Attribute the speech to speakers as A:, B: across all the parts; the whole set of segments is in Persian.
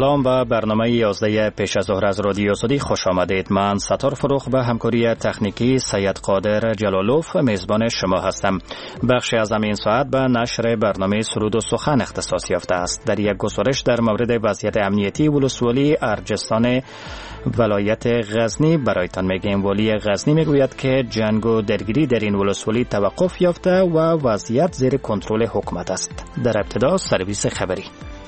A: سلام و برنامه 11 پیش از ظهر از رادیو سعودی خوش آمدید. من ستار فروخ به همکاری تکنیکی سید قادر جلالوف میزبان شما هستم. بخشی از این ساعت به نشر برنامه سرود و سخن اختصاص یافته است. در یک گزارش در مورد وضعیت امنیتی ولسوالی ارجستان ولایت غزنی برایتان میگیم. والی غزنی میگوید که جنگ و درگیری در این ولسوالی توقف یافته و وضعیت زیر کنترل حکومت است. در ابتدا سرویس خبری.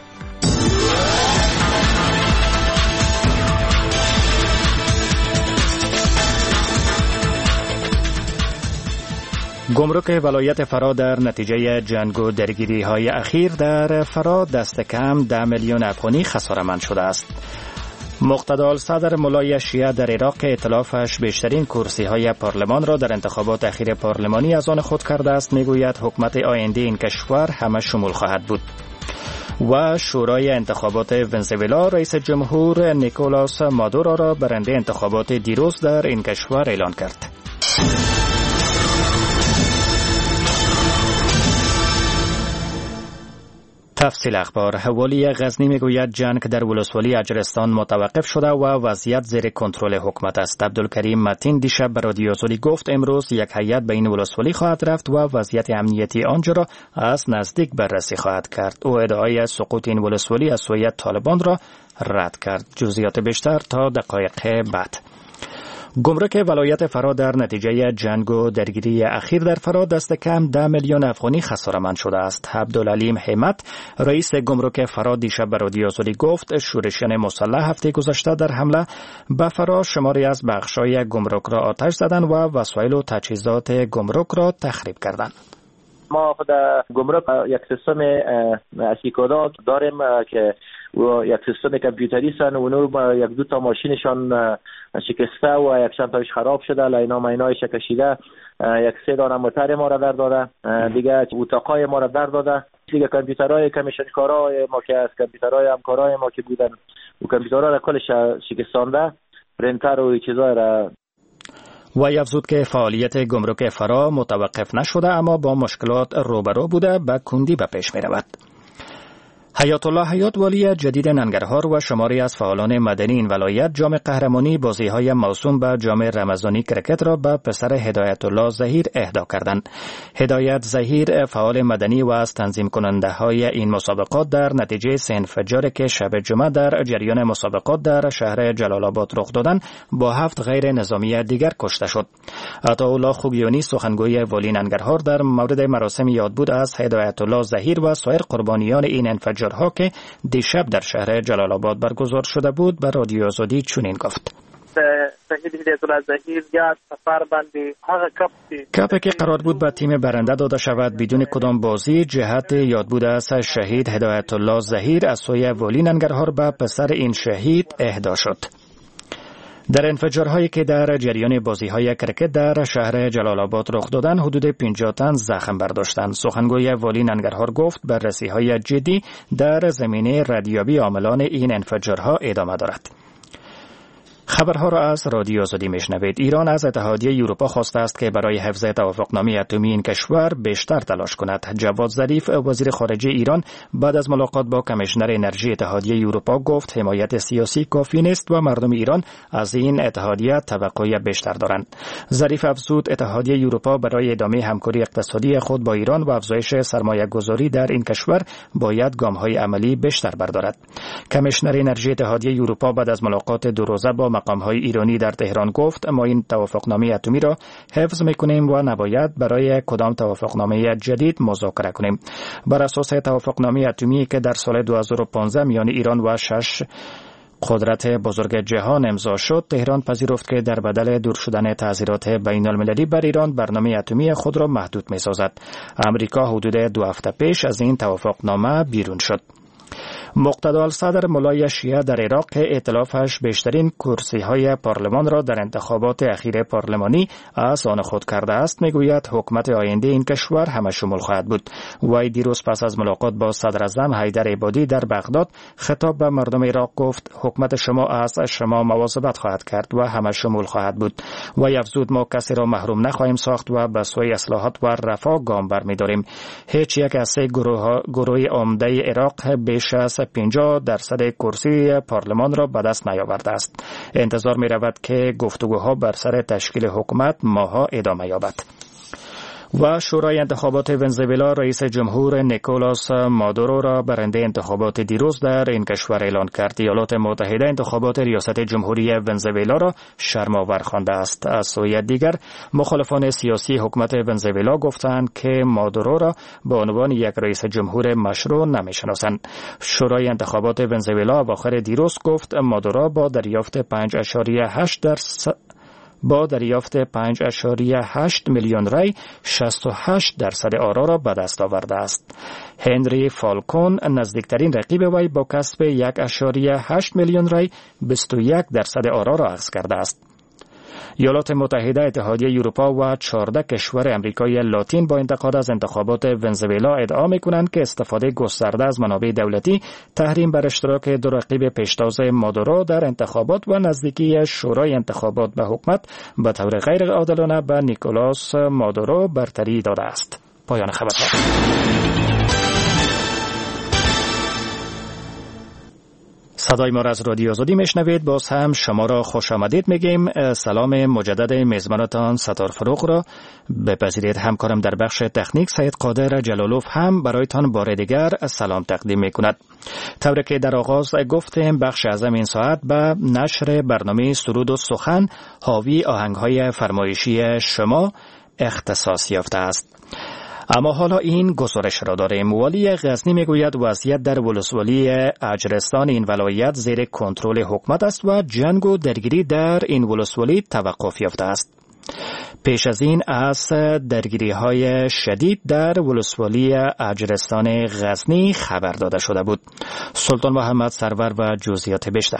A: گمرک ولایت فرا در نتیجه جنگ و درگیری های اخیر در فرا دست کم 10 میلیون افغانی خساره‌مند شده است. مقتدال صدر ملای شیعه در عراق ائتلافش بیشترین کرسی های پارلمان را در انتخابات اخیر پارلمانی از آن خود کرده است. میگوید حکومت آینده این کشور همه شمول خواهد بود. و شورای انتخابات ونزوئلا رئیس جمهور نیکولاس مادورو را برنده انتخابات دیروز در این کشور اعلان کرد. تفصیل اخبار. والی غزنی میگوید جنگ در ولسوالی اجرستان متوقف شده و وضعیت زیر کنترل حکومت است. عبدالکریم متین دیشب به رادیو سعودی گفت امروز یک هیئت به این ولسوالی خواهد رفت و وضعیت امنیتی آنجا را از نزدیک بررسی خواهد کرد. او ادعای سقوط این ولسوالی از سوی طالبان را رد کرد. جزئیات بیشتر تا دقایق بعد. گمرک ولایت فرا در نتیجه جنگ و درگیری اخیر در فرا دست کم 10 میلیون افغانی خساره‌مند شده است. عبدالعلیم حمد رئیس گمرک فرا دیشب به رادیو سعودی گفت شورشیان مسلح هفته گذشته در حمله به فرا شماری از بخش‌های گمرک را آتش زدند و وسایل و تجهیزات گمرک را تخریب کردند.
B: ما در گمرک یک سیستم اسیکودات داریم که و یک سیستم کامپیوتری سن و یک دو تا ماشینشان شکسته و یک چند تاش خراب شده، لینا مینای شکشیده، یک سه دانه موتر ما را در داده، دیگه اتاقای ما را در داده، دیگه کامپیوترهای کمیشنکارای ما که از کامپیوترهای همکارای ما که بودن و کامپیوترها را کلش شکستانده، پرینتر و چیزای را.
A: و افزود که فعالیت گمرک فرا متوقف نشده اما با مشکلات روبرو بوده به کندی به پیش می رود. حیات الله حیات والی جدید ننگرهار و شماری از فعالان مدنی این ولایت جام قهرمانی بازی‌های موسوم به جام رمضانی کرکت را به پسر هدایت الله ظهیر اهدا کردند. هدایت ظهیر فعال مدنی و از تنظیم کننده های این مسابقات در نتیجه سه انفجاری که شب جمعه در جریان مسابقات در شهر جلال آباد رخ دادند با 7 غیر نظامی دیگر کشته شد. عطاالله خوگیانی سخنگوی والی ننگرهار در مورد مراسم یادبود از هدایت الله ظهیر و سایر قربانیان این انفجار ها که دیشب در شهر جلال آباد برگزار شده بود به رادیو آزادی چنین گفت: کپی که قرار بود به تیم برنده داده شود بدون کدام بازی جهت یادبود از شهید هدایت الله ظهیر از سوی والی ننگرهار به پسر این شهید اهدا شد. در انفجارهایی که در جریان بازی‌های کرکت در شهر جلال آباد رخ دادند حدود 50 تن زخم برداشتند. سخنگوی والی ننگرهار گفت بررسی‌های جدی در زمینه ردیابی عاملان این انفجارها ادامه دارد. خبرها را از رادیو آزادی میشنوید. ایران از اتحادیه اروپا خواسته است که برای حفظ توافقنامه اتمی این کشور بیشتر تلاش کند. جواد ظریف وزیر خارجه ایران بعد از ملاقات با کمیشنر انرژی اتحادیه اروپا گفت حمایت سیاسی کافی نیست و مردم ایران از این اتحادیه توقع بیشتر دارند. ظریف افزود اتحادیه اروپا برای ادامه همکاری اقتصادی خود با ایران و افزایش سرمایه‌گذاری در این کشور باید گام‌های عملی بیشتر بردارد. کمیشنر انرژی اتحادیه اروپا بعد از ملاقات دو روزه با مقام‌های ایرانی در تهران گفت ما این توافقنامه اتمی را حفظ می‌کنیم و نباید برای کدام توافقنامه جدید مذاکره کنیم. بر اساس توافقنامه اتمی که در سال 2015 میان ایران و 6 قدرت بزرگ جهان امضا شد، تهران پذیرفت که در بدل دور شدن تعزیرات بین‌المللی بر ایران برنامه اتمی خود را محدود می‌سازد. امریکا حدود 2 هفته پیش از این توافقنامه بیرون شد. مقتدال صدر ملای شیعه در عراق ائتلافش بیشترین کرسی‌های پارلمان را در انتخابات اخیر پارلمانی از آن خود کرده است. میگوید حکومت آینده این کشور همه شمول خواهد بود. وی دیروز پس از ملاقات با صدر اعظم حیدر عبادی در بغداد خطاب به مردم عراق گفت حکومت شما از شما مواظبت خواهد کرد و همه شمول خواهد بود. وی افزود ما کسی را محروم نخواهیم ساخت و به سوی اصلاحات و رفاه گام برمی‌داریم. هیچ یک از سه گروه عمده عراق بیش از 50% کرسی پارلمان را به دست نیاورده است. انتظار می رود که گفتگوها بر سر تشکیل حکومت ماها ادامه یابد. و شورای انتخابات ونزوئلا رئیس جمهور نیکولاس مادورو را برنده انتخابات دیروز در این کشور اعلان کرد. ایالات متحده انتخابات ریاست جمهوری ونزوئلا را شرم‌آور خوانده است. از سوی دیگر مخالفان سیاسی حکومت ونزوئلا گفتند که مادورو را به عنوان یک رئیس جمهور مشروع نمی‌شناسند. شورای انتخابات ونزوئلا اواخر دیروز گفت مادورو با دریافت 5.8 میلیون رای 68% آرا را به دست آورده است. هنری فالکون نزدیکترین رقیب وی با کسب 1.8 میلیون رای 21% آرا را اخذ کرده است. ایالات متحده، اتحادیه اروپا و 14 کشور امریکای لاتین با انتقاد از انتخابات ونزوئلا ادعا می‌کنند که استفاده گسترده از منابع دولتی، تحریم بر اشتراک دو رقیب پیشتاز مادورو در انتخابات و نزدیکی شورای انتخابات به حکومت به طور غیر عادلانه به نیکولاس مادورو برتری داده است. پایان خبرها. صدای ما را از رادیو آزادی میشنوید. باز هم شما را خوش آمدید میگیم. سلام مجدد میزبانتان ستار فروغ را بپذیرید. همکارم در بخش تکنیک سید قادر جلالوف هم برایتان بار دیگر سلام تقدیم میکند. طوری که در آغاز گفتیم بخش اعظم این ساعت به نشر برنامه سرود و سخن حاوی آهنگ‌های فرمایشی شما اختصاص یافته است. اما حالا این گزارش را داریم. والی غزنی میگوید وضعیت در ولسوالی اجرستان این ولایت زیر کنترل حکومت است و جنگ و درگیری در این ولسوالی توقف یافته است. پیش از این از درگیری‌های شدید در ولسوالی اجرستان غزنی خبر داده شده بود. سلطان محمد سرور و جزئیات بیشتر.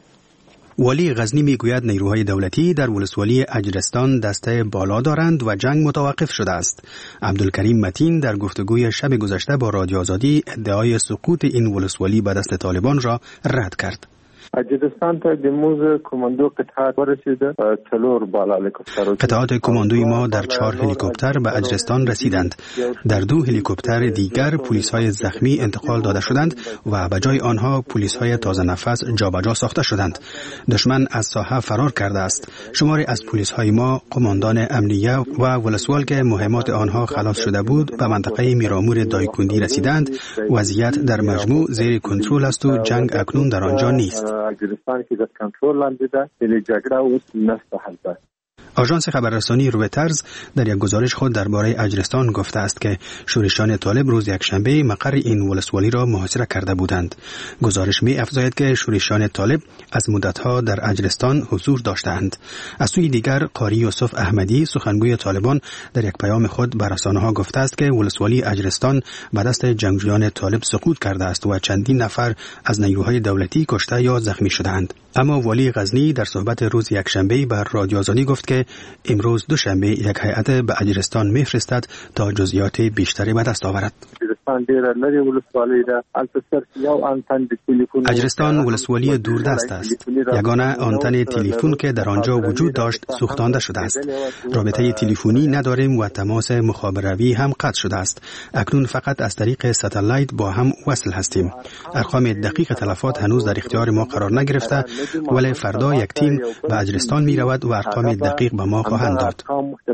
C: والی غزنی میگوید نیروهای دولتی در ولسوالی اجرستان دسته بالا دارند و جنگ متوقف شده است. عبدالکریم متین در گفتگوی شب گذشته با رادیو آزادی ادعای سقوط این ولسوالی به دست طالبان را رد کرد.
D: اجرستان ته د موز کماندو قطعات ورسیده 4 بالا هلیکوپتر.
C: قطعات کماندوی ما در 4 هلیکوپتر به اجرستان رسیدند. در 2 هلیکوپتر دیگر پلیس‌های زخمی انتقال داده شدند و به جای آنها پلیس‌های تازه نفس جابجا ساخته شدند. دشمن از ساحه فرار کرده است. شماری از پلیس‌های ما، قماندان امنیه و ولسوال که مهمات آنها خلاص شده بود به منطقه میرامور دایکندی رسیدند. وضعیت در مجموع زیر کنترل است و جنگ اکنون در آنجا نیست.
D: اجرستان کې د کنټرول لاندې ده، چې جګړه اوس نشته هلته.
C: آژانس خبررسانی رویترز در یک گزارش خود درباره اجرستان گفته است که شورشیان طالب روز یکشنبه مقر این ولسوالی را محاصره کرده بودند. گزارش می افزاید که شورشیان طالب از مدتها در اجرستان حضور داشتند. از سوی دیگر قاری یوسف احمدی سخنگوی طالبان در یک پیام خود به رسانه‌ها گفته است که ولسوالی اجرستان به دست جنگجویان طالب سقوط کرده است و چندین نفر از نیروهای دولتی کشته یا زخمی شدند. اما والی غزنی در صحبت روز یکشنبه بر رادیو آزادی گفت که امروز دوشنبه یک هیئت به اجرستان میفرستد تا جزئیات بیشتری به دست آورد. اجرستان ولسوالی دوردست است. یگانه آنتن تلفن که در آنجا وجود داشت سوختانده شده است. رابطه تلفنی نداریم و تماس مخابراتی هم قطع شده است. اکنون فقط از طریق ستلایت با هم وصل هستیم. ارقام دقیق تلفات هنوز در اختیار ما قرار نگرفته، ولی فردا یک تیم به اجرستان می رود و ارقام دقیق به ما خواهند داد.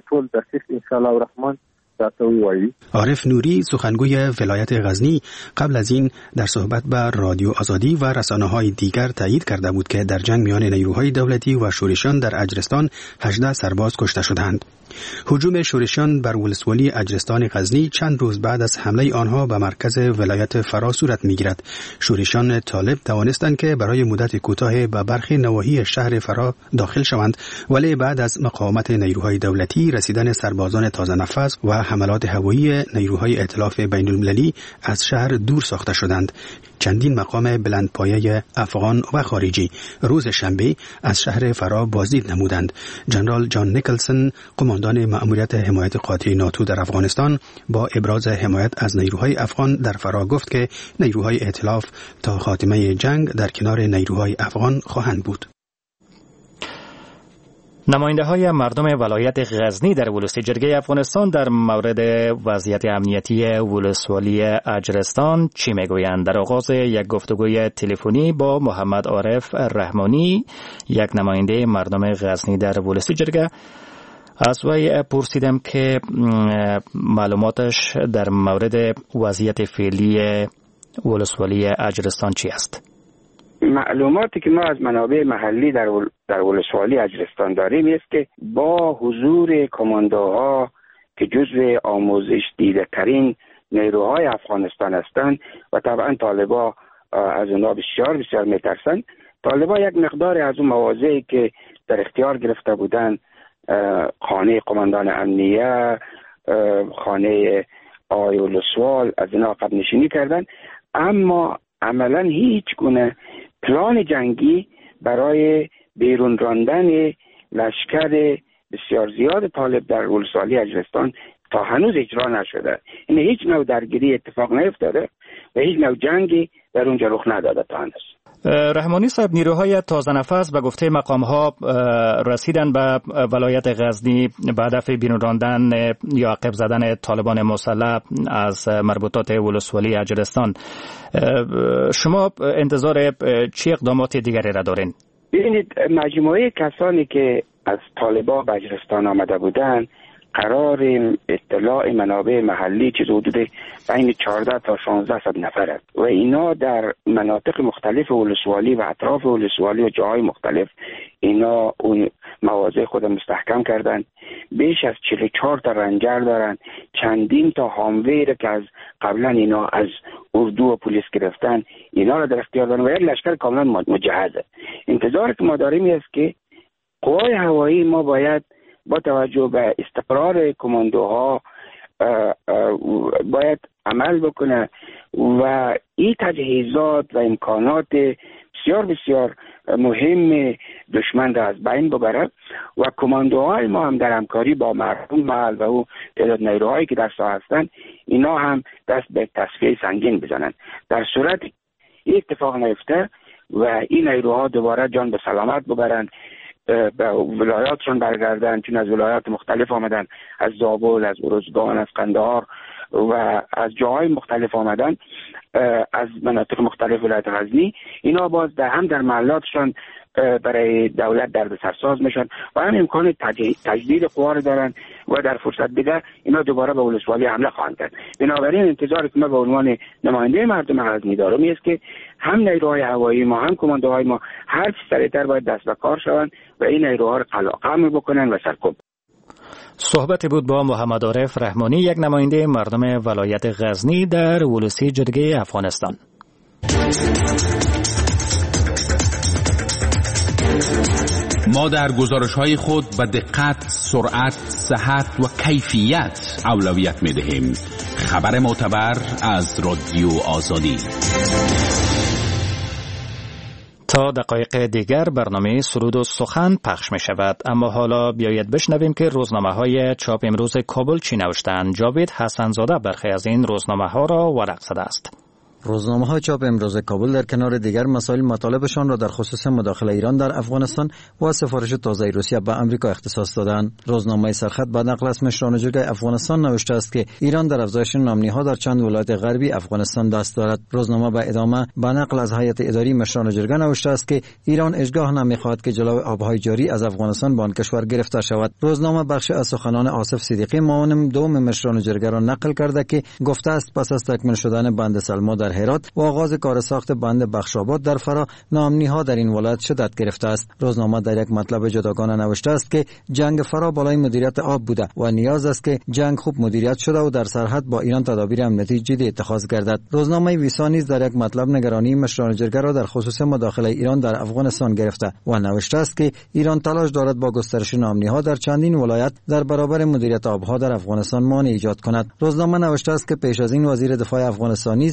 C: عارف نوری سخنگوی ولایت غزنی قبل از این در صحبت با رادیو آزادی و رسانه‌های دیگر تایید کرده بود که در جنگ میان نیروهای دولتی و شورشیان در اجرستان 18 سرباز کشته شدند. هجوم شورشیان بر ولسوالی اجرستان غزنی چند روز بعد از حمله آنها به مرکز ولایت فرا صورت می‌گیرد. شورشیان طالب توانستند که برای مدت کوتاه به برخی نواحی شهر فرا داخل شوند، ولی بعد از مقاومت نیروهای دولتی، رسیدن سربازان تازه نفس و حملات هوایی نیروهای ائتلاف بین‌المللی از شهر دور ساخته شدند. چندین مقام بلندپایه افغان و خارجی روز شنبه از شهر فرا بازدید نمودند. جنرال جان نیکلسون قماندان مأموریت حمایت قاطع ناتو در افغانستان با ابراز حمایت از نیروهای افغان در فرا گفت که نیروهای ائتلاف تا خاتمه جنگ در کنار نیروهای افغان خواهند بود.
A: نماینده های مردم ولایت غزنی در ولسی جرگه افغانستان در مورد وضعیت امنیتی ولسوالی اجرستان چی میگویند؟ در آغاز یک گفتگوی تلفنی با محمد عارف رحمانی، یک نماینده مردم غزنی در ولسی جرگه، از وی پرسیدم که معلوماتش در مورد وضعیت فعلی ولسوالی اجرستان چی است؟
E: معلوماتی که ما از منابع محلی در ولسوالی اجرستان داریم است که با حضور کماندوها که جزو آموزش دیده ترین نیروهای افغانستان هستند و طبعا طالبا از اونها بسیار بسیار میترسند. طالبا یک مقدار از اون مواضعی که در اختیار گرفته بودند، خانه قماندان امنیه، خانه آقای ولسوال، از اینا عقب نشینی کردند، اما عملا هیچ گونه پلان جنگی برای بیرون راندن لشکر بسیار زیاد طالب در ولسوالی اجرستان تا هنوز اجرا نشده. این هیچ نوع درگیری اتفاق نیفتاده و هیچ نوع جنگی در اونجا رخ نداده تا هنوز.
A: رحمانی صاحب، نیروهای تازه نفس به گفته مقام‌ها رسیدن به ولایت غزنی به هدف بیرون راندن یا عقب زدن طالبان مسلح از مربوطات ولسوالی اجرستان. شما انتظار چه اقدامات دیگری را دارین؟
E: ببینید، مجموعه کسانی که از طالبان به اجرستان آمده بودند قرار اطلاع منابع محلی چیز حدود بین 14 تا 1600 نفر است و اینا در مناطق مختلف ولسوالی و اطراف ولسوالی و جاهای مختلف اینا اون مواضع خود مستحکم کردند. بیش از 44 تا رنجر دارن، چندین تا هامویر که از قبلا اینا از اردو و پلیس گرفتن اینا را در اختیار دارن و یک لشکر کاملا مجهزه. انتظار که ما داریم است که قوای هوایی ما باید با توجه به استقرار کماندوها باید عمل بکنه و این تجهیزات و امکانات بسیار بسیار مهم دشمن را از بین ببرد و کماندوهای ما هم در همکاری با مردم محل و او تعداد نیروهایی که در ساحه هستند اینا هم دست به تصفیه سنگین بزنند. در صورت این اتفاق نیفته و این نیروها دوباره جان به سلامت ببرند، به ولایاتشون برگردن، چون از ولایات مختلف آمدن، از زابل، از ارزگان، از قندهار و از جاهای مختلف آمدن، از مناطق مختلف ولایت غزنی، اینا باز هم در محلاتشون برای دولت دردسرساز میشن و هم امکان تجدید قوا رو دارن و در فرصت دیگه اینا دوباره به ولسوالی حمله خواهند کرد. بنابراین انتظاری که ما به عنوان نماینده مردم غزنی دارم است که هم نیروهای هوایی ما هم کماندوهای ما هر چه سریعتر باید دست به کار شوند و این نیروها رو قلع بکنن و سرکوب.
A: صحبت بود با محمد عارف رحمانی، یک نماینده مردم ولایت غزنی در ولسی جرگه افغانستان.
F: ما در گزارش‌های خود به دقت، سرعت، صحت و کیفیت اولویت می‌دهیم. خبر معتبر از رادیو آزادی.
A: تا دقایق دیگر برنامه سرود و سخن پخش می شود، اما حالا بیایید بشنویم که روزنامه های چاپ امروز کابل چی نوشتند. جاوید حسنزاده برخی از این روزنامه ها را ورق زده است.
G: روزنامه‌های چاپ امروز کابل در کنار دیگر مسائل مطالبشان را در خصوص مداخله ایران در افغانستان و سفارش تازه روسیه به آمریکا اختصاص دادند. روزنامه سرخط به نقل از مشران جرگه افغانستان نوشته است که ایران در افزایش نامنی‌ها در چند ولایت غربی افغانستان دست دارد. روزنامه به ادامه به نقل از هیئت اداری مشران جرگه نوشته است که ایران هیچگاه نمی‌خواهد که جلوی آب‌های جاری از افغانستان به آن کشور گرفته شود. روزنامه بخش از سخنان آصف صدیقی معاون دوم مشران جرگه را نقل کرده که گفته است پس از تکمیل شدن بند سلما در هرات و آغاز کار ساخت بند بخشاباد در فرا، ناامنی‌ها در این ولایت شدت گرفته است. روزنامه در یک مطلب جداگانه نوشته است که جنگ فرا بالای مدیریت آب بوده و نیاز است که جنگ خوب مدیریت شده و در سرحد با ایران تدابیر امنیتی جدی اتخاذ گردد. روزنامه ویسا نیز در یک مطلب نگرانی مشران جرگه را در خصوص مداخله ایران در افغانستان گرفته و نوشته است که ایران تلاش دارد با گسترش ناامنی‌ها در چندین ولایت در برابر مدیریت آبها در افغانستان مانع ایجاد کند. روزنامه نوشته است که پیش از این وزیر دفاع افغانستان نیز در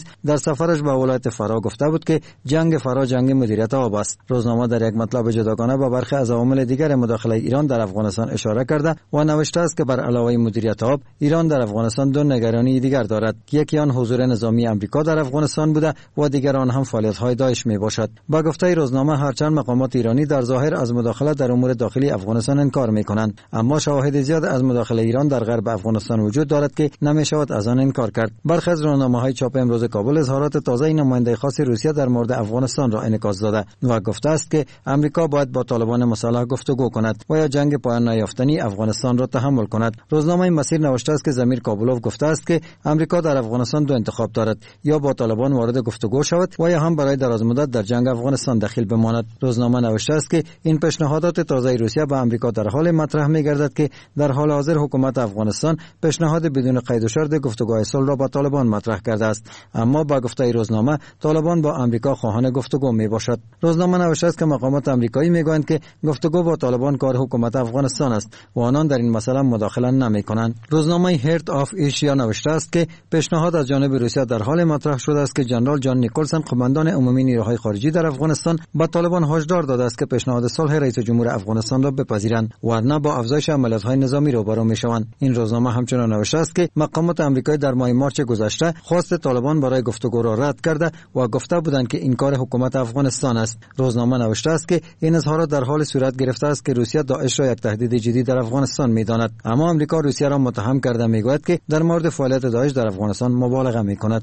G: سفرش به ولایت فرا گفته بود که جنگ فرا جنگ مدیریت آب است. روزنامه در یک مطلب جداگانه به برخی از عوامل دیگر مداخله ایران در افغانستان اشاره کرده و نوشته است که بر علاوه مدیریت آب، ایران در افغانستان دو نگرانی دیگر دارد. یکی آن حضور نظامی آمریکا در افغانستان بوده و دیگر آن هم فعالیت‌های داعش میباشد. با گفته روزنامه هرچند مقامات ایرانی در ظاهر از مداخله در امور داخلی افغانستان انکار میکنند، اما شواهد زیاد از مداخله ایران در غرب افغانستان وجود دارد که نمیشود از آن انکار کرد. برخی از روزنامه‌های چاپ امروز کابل اظهارات تازه نماینده خاص روسیه در مورد افغانستان را انعکاس داده و گفته است که آمریکا باید با طالبان مسلح گفتگو کند و یا جنگ پایان نیافتنی افغانستان را تحمل کند. روزنامه مسیر نوشته است که زمیر کابلوف گفته است که آمریکا در افغانستان دو انتخاب دارد، یا با طالبان وارد گفتگو شود و یا هم برای دراز مدت در جنگ افغانستان دخیل بماند. روزنامه نوشته است که این پیشنهادات تازه روسیه به آمریکا در حال مطرح می‌گردد که در حال حاضر حکومت افغانستان پیشنهاد بدون قید و شرط گفتگوهای صلح را با طالبان مطرح کرده است، اما با گفته روزنامه طالبان با آمریکا خواهان گفتگو میباشد. روزنامه نوشته است که مقامات آمریکایی میگویند که گفتگو با طالبان کار حکومت افغانستان است و آنان در این مسئله مداخله نمی‌کنند. روزنامه هرت آف ایشیا نوشته است که پیشنهاد از جانب روسیه در حال مطرح شده است که جنرال جان نیکلسن، قماندان عمومی نیروهای خارجی در افغانستان، با طالبان هشدار داده است که پیشنهاد صلح رئیس جمهور افغانستان را بپذیرند ورنه با افزایش عملیات‌های نظامی روبرو می‌شوند. این روزنامه همچنین نوشته است که مقامات آمریکایی در ماه مارچ گذشته خواست طالبان برای گفتگو را رد کرده و گفته بودند که این کار حکومت افغانستان است. روزنامه نوشته است که این اظهارات در حال صورت گرفته است که روسیه داعش را یک تهدید جدی در افغانستان می‌داند، اما آمریکا روسیه را متهم کرده می‌گوید که در مورد فعالیت داعش در افغانستان مبالغه می‌کند.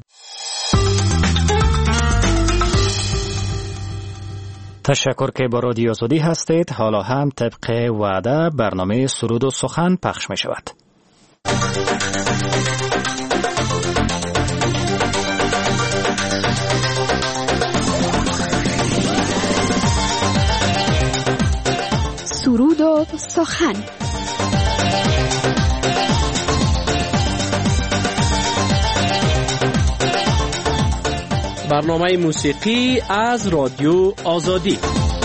A: تشکر که با رادیو آزادی هستید. حالا هم طبق وعده برنامه سرود و سخن پخش می شود.
H: سرود و سخن.
I: برنامه موسیقی از رادیو آزادی.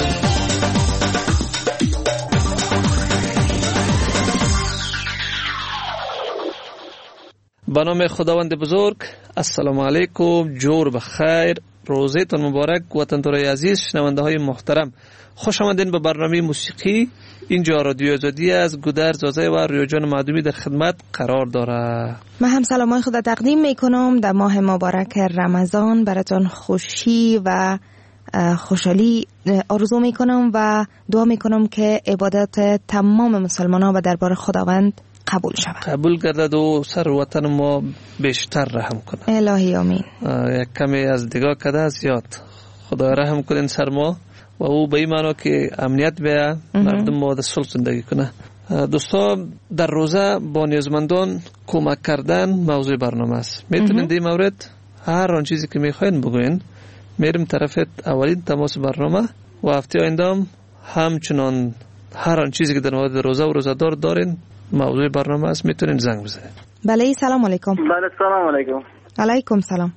I: به نام خداوند بزرگ. السلام علیکم، جور بخیر، روزتون مبارک وطن‌دارای عزیز، شنونده های محترم، خوش آمدین به برنامه موسیقی. اینجا رادیو آزادی از گودر زازه و ریاجان معدومی در خدمت قرار داره.
J: من هم سلامای خدا تقدیم میکنم. در ماه مبارک رمضان براتون خوشی و خوشحالی آرزو میکنم و دعا میکنم که عبادت تمام مسلمانان و دربار خداوند قبول شود، قبول
I: گردد و سر وطن ما بیشتر رحم کنه.
J: الهی آمین.
I: یک کمی از دیگاه کده از یاد خدا رحم کنین سر ما و او به این معنا که امنیت بیه، مردم ما در صلح زندگی کنه. دوستا، در روزه با نیازمندان کمک کردن موضوع برنامه است. میتونین در این مورد هر آن چیزی که میخواین بگوین. میریم طرفت اولین تماس برنامه و هفته آینده همچنان هر آن چیزی که در مورد روزه و روزه‌دار دارین موضوع برنامه است، میتونین زنگ بزنید.
J: بله، سلام علیکم.
K: بله، سلام علیکم.
J: علیکم سلام.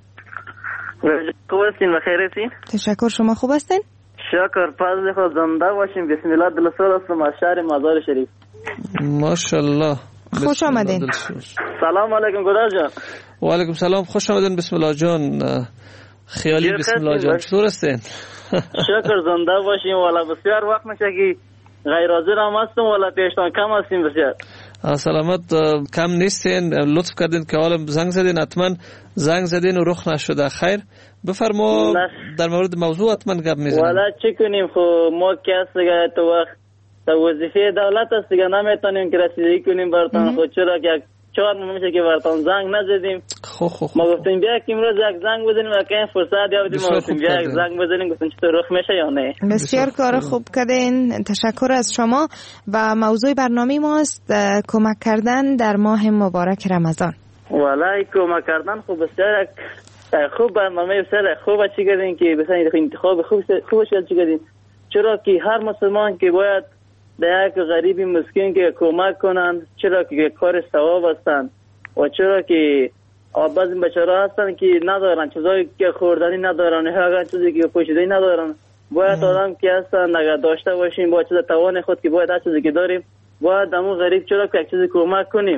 K: خوب هستین و خیر هستین؟
J: تشکر، شما خوب هستین؟
K: شکر، فضل خود زنده باشیم. بسم الله دلسوز هستم از شهر مزار شریف.
I: ماشاءالله،
J: خوش آمدین.
K: سلام علیکم گودر جان.
I: و علیکم سلام، خوش آمدین. بسم الله جان. خیالی بسم الله جان، چطور هستین؟
K: شکر، زنده باشیم. والا بسیار وقت میشه که غیر حاضر هم هستم، والا پیشتان کم هستیم بسیار.
I: سلامت، کم نیستین. لطف کردین که حالا زنگ زدین، حتما زنگ زدین و رخ نشده. خیر بفرما، در مورد موضوع حتما گپ میزنیم.
K: والا چی کنیم، خب ما که هست دیگه تو وقت تا وظیفه دولت است دیگه، نمیتونیم که رسیدگی کنیم براتون. خود چرا که 4 ماه میشه که براتون زنگ نزدیم. ما گفتیم بیا که امروز یک زنگ بزنیم و که فرصت یابیم. ما گفتیم بیا یک زنگ بزنیم، گفتیم چطور رخ میشه یا نه.
J: بسیار کار خوب کردین، تشکر از شما. و موضوع برنامه ماست کمک کردن در ماه مبارک رمضان.
K: والله کمک کردن خوب بسیار خوب برنامه بسیار خوبه. چی کردین که مثلا انتخاب خوبش چی کردین، چرا که هر مسلمان که باید به یک غریبی مسکین که کمک کنن، چرا که کار ثواب هستن و چرا که بعضی بچه‌ها هستن که ندارن چیزایی که خوردنی ندارن، هر چیزی که پوشیدنی ندارن. باید آدم که هستن اگر داشته باشیم با چیز توان خود که باید هر چیزی که داریم باید همون غریب چرا که یک چیزی کمک کنیم.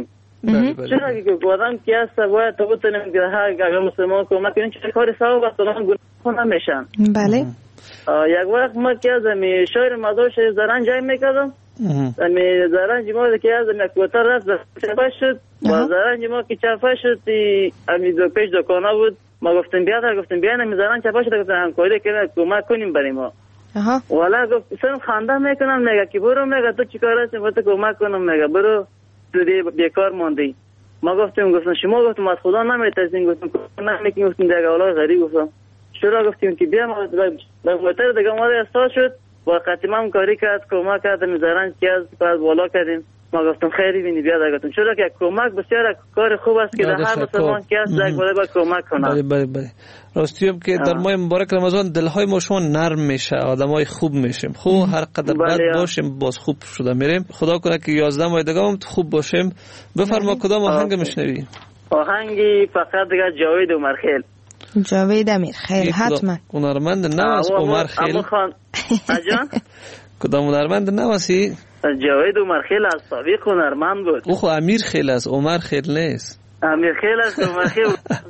K: چرا که آدم که است باید تو بتونیم که اگر مسلمان کمک کنیم چه کار ثواب است اونها گناه نمیشن.
J: بله.
K: یک وقت ما که از می شایر مزارش زرنج جای میکردم می زرنج ما که از یک کوتاه رفت چفه شد با زرنج ما که چفه شد امی دو پیش دکانه بود ما گفتیم بیا نمی زرنج چفه شد گفتم همکاری کنیم کمک کنیم برای ما. والا گفت سن خنده میکنم میگه که برو میگه تو چیکار هستی تو کمک کنم میگه برو تو دی بیکار موندی. ما گفتم شما گفتم از خدا نمیترسین گفتم نمیکنیم گفتم دیگه اولاد غریب گفتم چرا گفتیم که بیا ما به موتر دیگه ما استاد شد با قطیمم کاری کرد کمک کرد میذارن که از بعد بالا کردیم ما گفتم خیری بینی بیا گفتم چرا که کمک بسیار کار خوب است که در هر مسلمان که است یک باید کمک کنه.
I: بله راستیم که در ماه مبارک رمضان دلهای ما شما نرم میشه آدمای خوب میشیم خوب هر قدر بد باشیم باز خوب شده میریم خدا کنه که 11 ماه دیگه هم خوب باشیم. بفرما کدام آهنگ میشنوی؟
K: آهنگی فقط دیگه جاوید عمرخیل.
J: جاوید امیرخیل حتما.
I: هنرمند نواس عمرخیل
K: اجان
I: کدام هنرمند نواسی؟
K: جاوید عمرخیل از سابق هنرمند بود.
I: او خو امیرخیل است عمرخیل نیست.
K: امیرخیل است عمرخیل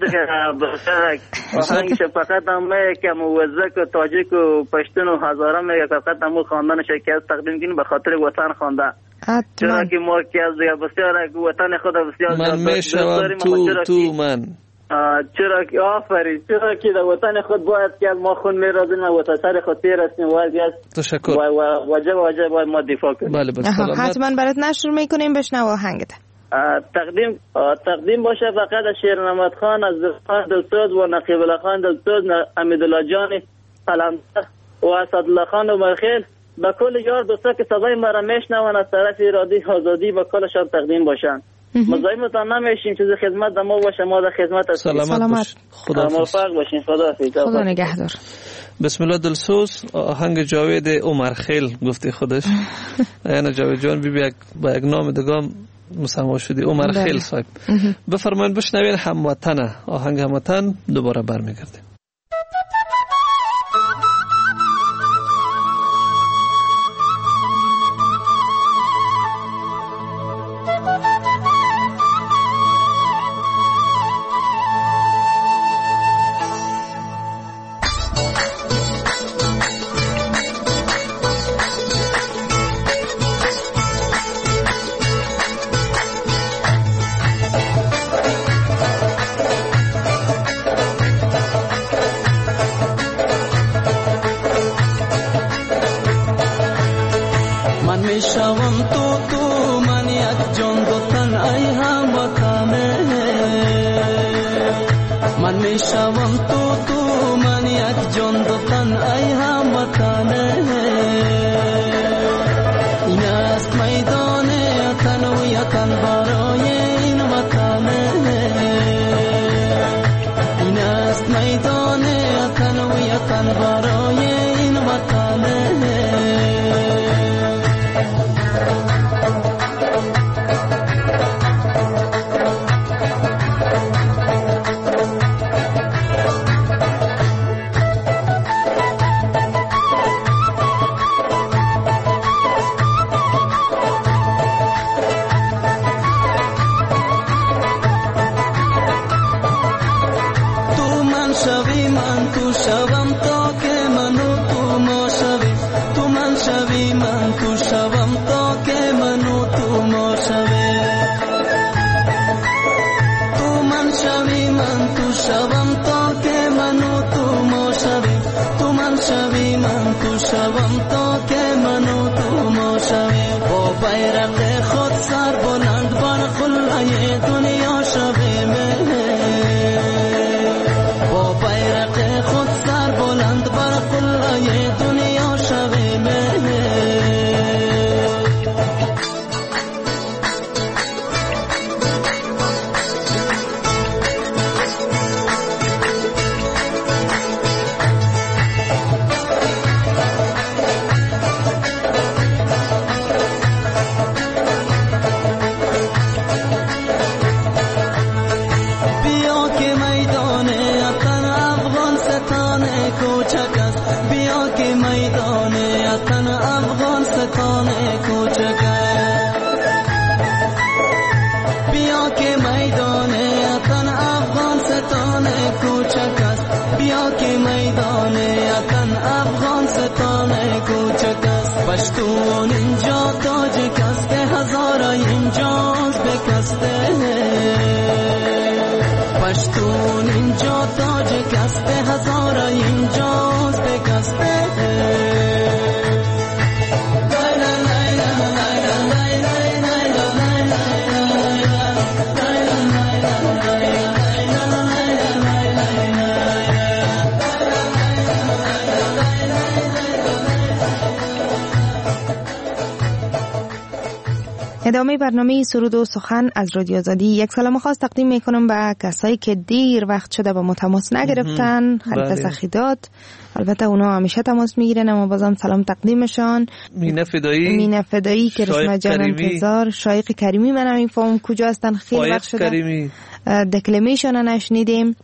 K: آهنگش فقط هم که موزک و تاجیک و پشتون و هزاره میگه فقط هم خواندنش که از تقدیم کنیم به خاطر وطن خوانده. چرا که ما که از بسیار وطن خود بسیار
I: من میشوم تو من
K: چرا که آفرین چرا که در وطن خود باید که ما خون میرازیم و وطن سر خود تیرستیم باید
I: تشکر
K: واجب باید ما دفاع کنیم.
I: بله سلامت.
J: حتما برات نشر میکنیم بشنو آهنگت.
K: تقدیم باشه فقط از شیر نماد خان از خان دلسوز و نقیب الله خان دلسوز امیدالله جان قلمدر و اسدالله خان عمرخیل به کل یار دوستا که صدای ما را میشنون از طرف رادیو آزادی به کلشان تقدیم باشن. مزاحمتان نمیشیم چیز خدمت ما باشه ما در خدمت هستیم.
I: سلامت خدا
K: موفق باشین.
J: خدا نگهدار.
I: بسم الله دلسوز آهنگ جاوید عمرخیل گفتی خودش یعنی جاوید جان بی با یک نام دیگه مسما شدی عمرخیل صاحب. بفرمایید بشنوین هموطن آهنگ هموطن دوباره برمیگردیم.
H: پشتون اینجا تاج کسته هزار اینجاست بکسته
J: ادامه برنامه سرود و سخن از رادیو آزادی. یک سلام خاص تقدیم میکنم به کسایی که دیر وقت شده با ما تماس نگرفتن. خلیفه سخیداد، البته اونا همیشه تماس میگیرن اما بازم سلام تقدیمشان. مینه فدایی که رسم جان انتظار، شایق کریمی، من هم این فهم کجا هستن خیلی وقت شده دکلمیشون نشنیدیم.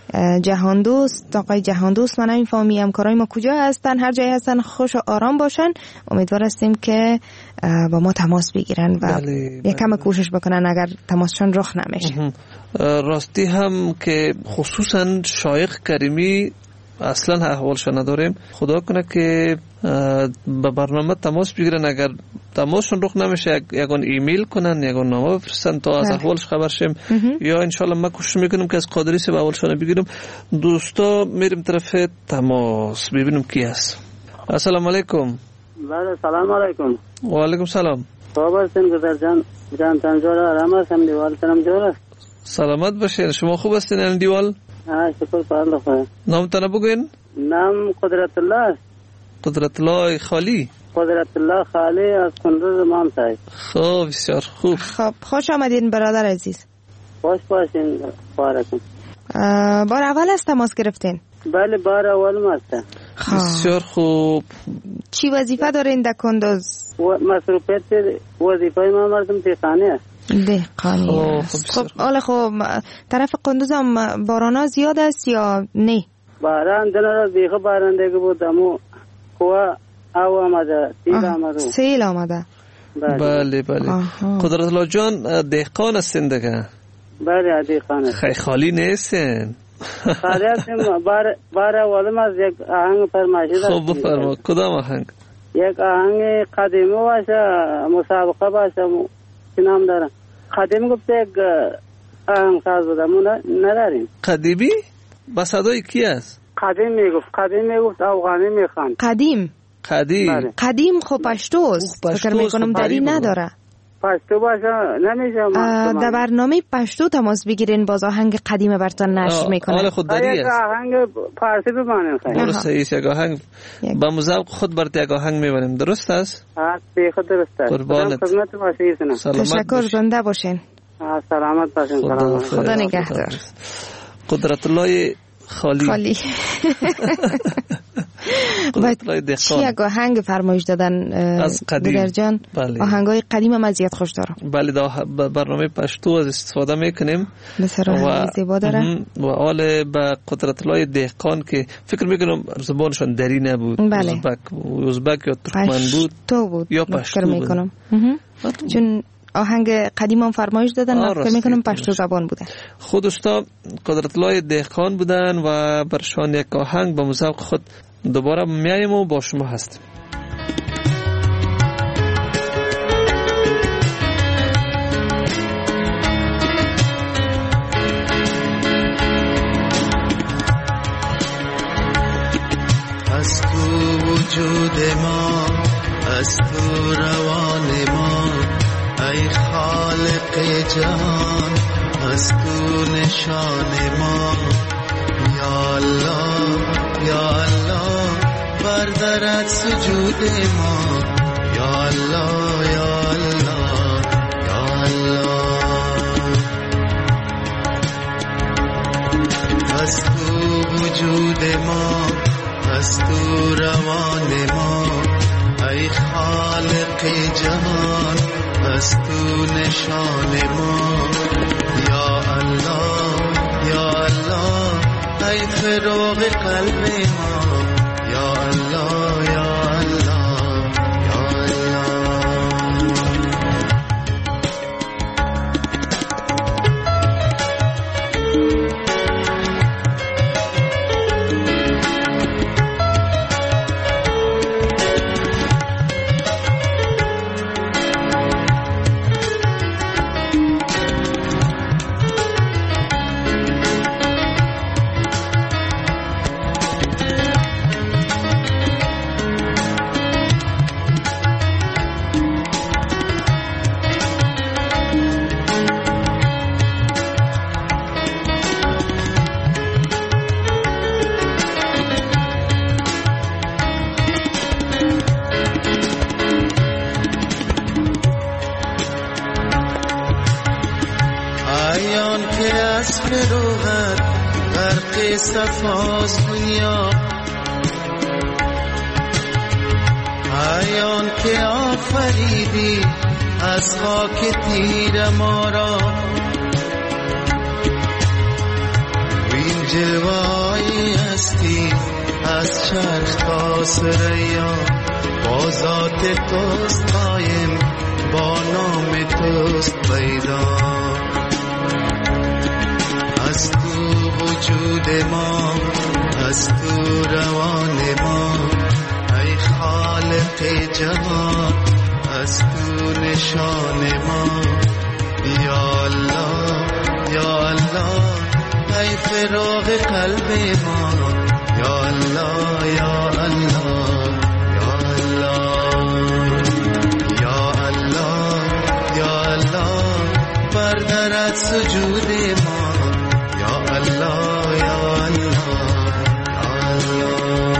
J: جهان دوست، آقای جهان دوست، من این فهمی همکارای ما کجا هستن؟ هر جایی هستن خوش و آرام باشن. امیدوار هستیم که با ما تماس بگیرن و یک کم کوشش بکنن اگر تماسشون رخ نمیشه.
I: راستی هم که خصوصا شایق کریمی اصلا احوالش نداریم. خدا کنه که به برنامه تماس بگیرن. اگر تماسشون رخ نمیشه یگان ایمیل کنن، یگان نامه بفرستن تا از احوالش خبر شیم، یا انشالله ما کوشش میکنیم که از قادری سے احوالشون بگیریم. دوستا میریم طرف تماس ببینیم کی هست. السلام علیکم.
L: بله سلام علیکم.
I: و علیکم سلام.
L: خوب هستین گذر جان تنجور آرام هستم، دیوال تنم جور.
I: سلامت باشین. شما خوب هستین این دیوال؟
L: شکر پرده خواه.
I: نامتان بگوین؟
L: نام قدرت الله.
I: قدرت الله خالی.
L: قدرت الله خالی از کندوز مامتای.
I: خوب، بسیار خوب.
J: خب خوش آمدین برادر عزیز.
L: خوش باشین بارکم.
J: بار اول است تماس گرفتین؟
L: بله بار اول ماسته.
I: بسیار خوب.
J: چی وظیفه دارین در کندوز؟
L: مصروفیت وظیفه ما مردم دهقانی است.
J: دهقانی است. خب حالا خب طرف کندوز هم باران زیاد است یا نه؟
L: باران دنیا دیگه باران دیگه بود امو کوه او آمده، سیل آمده.
J: سیل آمده.
I: بله بله. قدرت الله جان دهقان هستین دیگه؟
L: بله دهقان است.
I: خیلی خالی نیستین.
L: خالی هستیم. بار اولم از یک آهنگ فرمایشی داشتیم.
I: خب بفرما. کدام آهنگ؟
L: یک آهنگ قدیمی باشه، مسابقه باشه، چی نام داره؟ قدیمی گفت یک آهنگ ساز بودم، نداریم.
I: قدیمی؟ با صدای کی است؟
L: قدیم میگفت افغانی میخوان.
J: قدیم
I: بله.
J: قدیم خب پشتوست. فکر میکنم دری نداره.
L: پشتو باشه نمیشه.
J: در برنامه پشتو تماس بگیرین باز آهنگ قدیم براتون نشر میکنه.
I: حالا خود دری است.
L: آهنگ فارسی بمانیم خیلی.
I: درست است. یک آهنگ با مذاق خود برات یک آهنگ میبریم. درست است؟
L: به خود درست است.
I: قربانت.
L: خدمت باشید.
J: تشکر، زنده باشین.
L: سلامت باشین.
J: خدا نگهدار.
I: قدرت الله خالی.
J: چی یک آهنگ فرمایش دادن
I: از قدیم
J: جان؟
I: بله.
J: آهنگای قدیم هم از زیاد خوش دارم.
I: بله برنامه پشتو از استفاده میکنیم.
J: بسیار زیبا داره.
I: و حال به قدرت الله دهقان که فکر میکنم زبانشان دری نبود.
J: بله.
I: ازبک یا ترکمن بود.
J: پشتو بود.
I: یا پشتو
J: میکنم. چون آهنگ قدیم هم فرمایش دادن و فکر میکنم پشتو زبان بوده.
I: خود استاد قدرت الله دهقان بودن و برشان یک آهنگ به مذاق خود دوباره میاییم و با شما هستیم.
H: از تو وجود ما، از تو روان ما، ای خالق جهان، از تو نشان ما. یا الله یا الله بردارد سجود ما. یا الله یا الله یا الله. از تو وجود ما، از تو روان ما، ای خالق جهان، از تو نشان ما. یا الله یا الله ای فراغ قلب ما. یا الله یا الله یا الله. از فروغت غرق صفاست دنیا ایان که آفریدی از خاک تیر ما را این جلوه‌ای هستی از چرخ تا ثریا با ذات توست قایم با نام توست پیدا از تو وجود ما از تو روان ما ای خالق جهان از تو نشان ما یا الله یا الله ای فراغ قلب ما یا الله یا الله یا الله یا الله یا الله بردارد سجود ما یا الله یا الله یا الله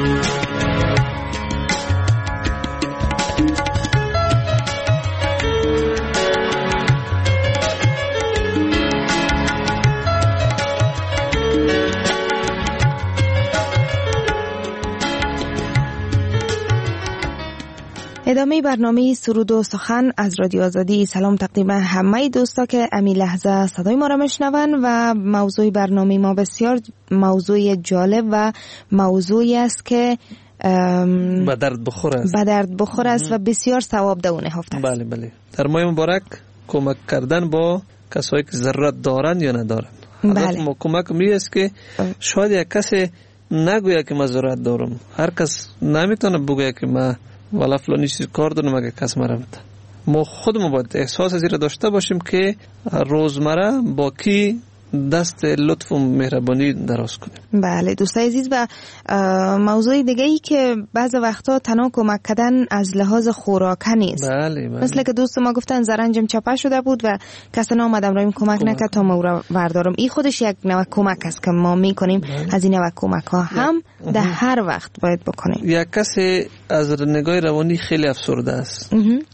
J: ادامه برنامه سرود و سخن از رادیو آزادی. سلام تقدیم همه دوستا که امی لحظه صدای ما را میشنون و موضوع برنامه ما بسیار موضوع جالب و موضوعی است که
I: به درد بخور است و بسیار ثواب ده نهفته است.
J: بله
I: بله. در ماه مبارک کمک کردن با کسایی که ضرورت دارند یا ندارند.
J: بله.
I: ما کمک می است که شاید یک کسی نگوید که من ضرورت دارم. هر کس نمیتونه بگه که من والا فلانی چیز کار دارم اگه کس مرا بده. ما خودمون باید احساس از این داشته باشیم که روزمره با کی دست لطف و مهربانی دراز کنیم.
J: بله دوستای عزیز، و موضوع دیگه ای که بعض وقتا تنها کمک کردن از لحاظ خوراکه نیست.
I: بله.
J: مثل که دوست ما گفتن زرنجم چپه شده بود و کسی نامدم رایم کمک نکرد تا ما او را وردارم. این خودش یک نوع کمک است که ما میکنیم. از این نوع کمک ها هم در هر وقت باید بکنیم.
I: یک کسی از نگاه روانی خیلی افسرده است،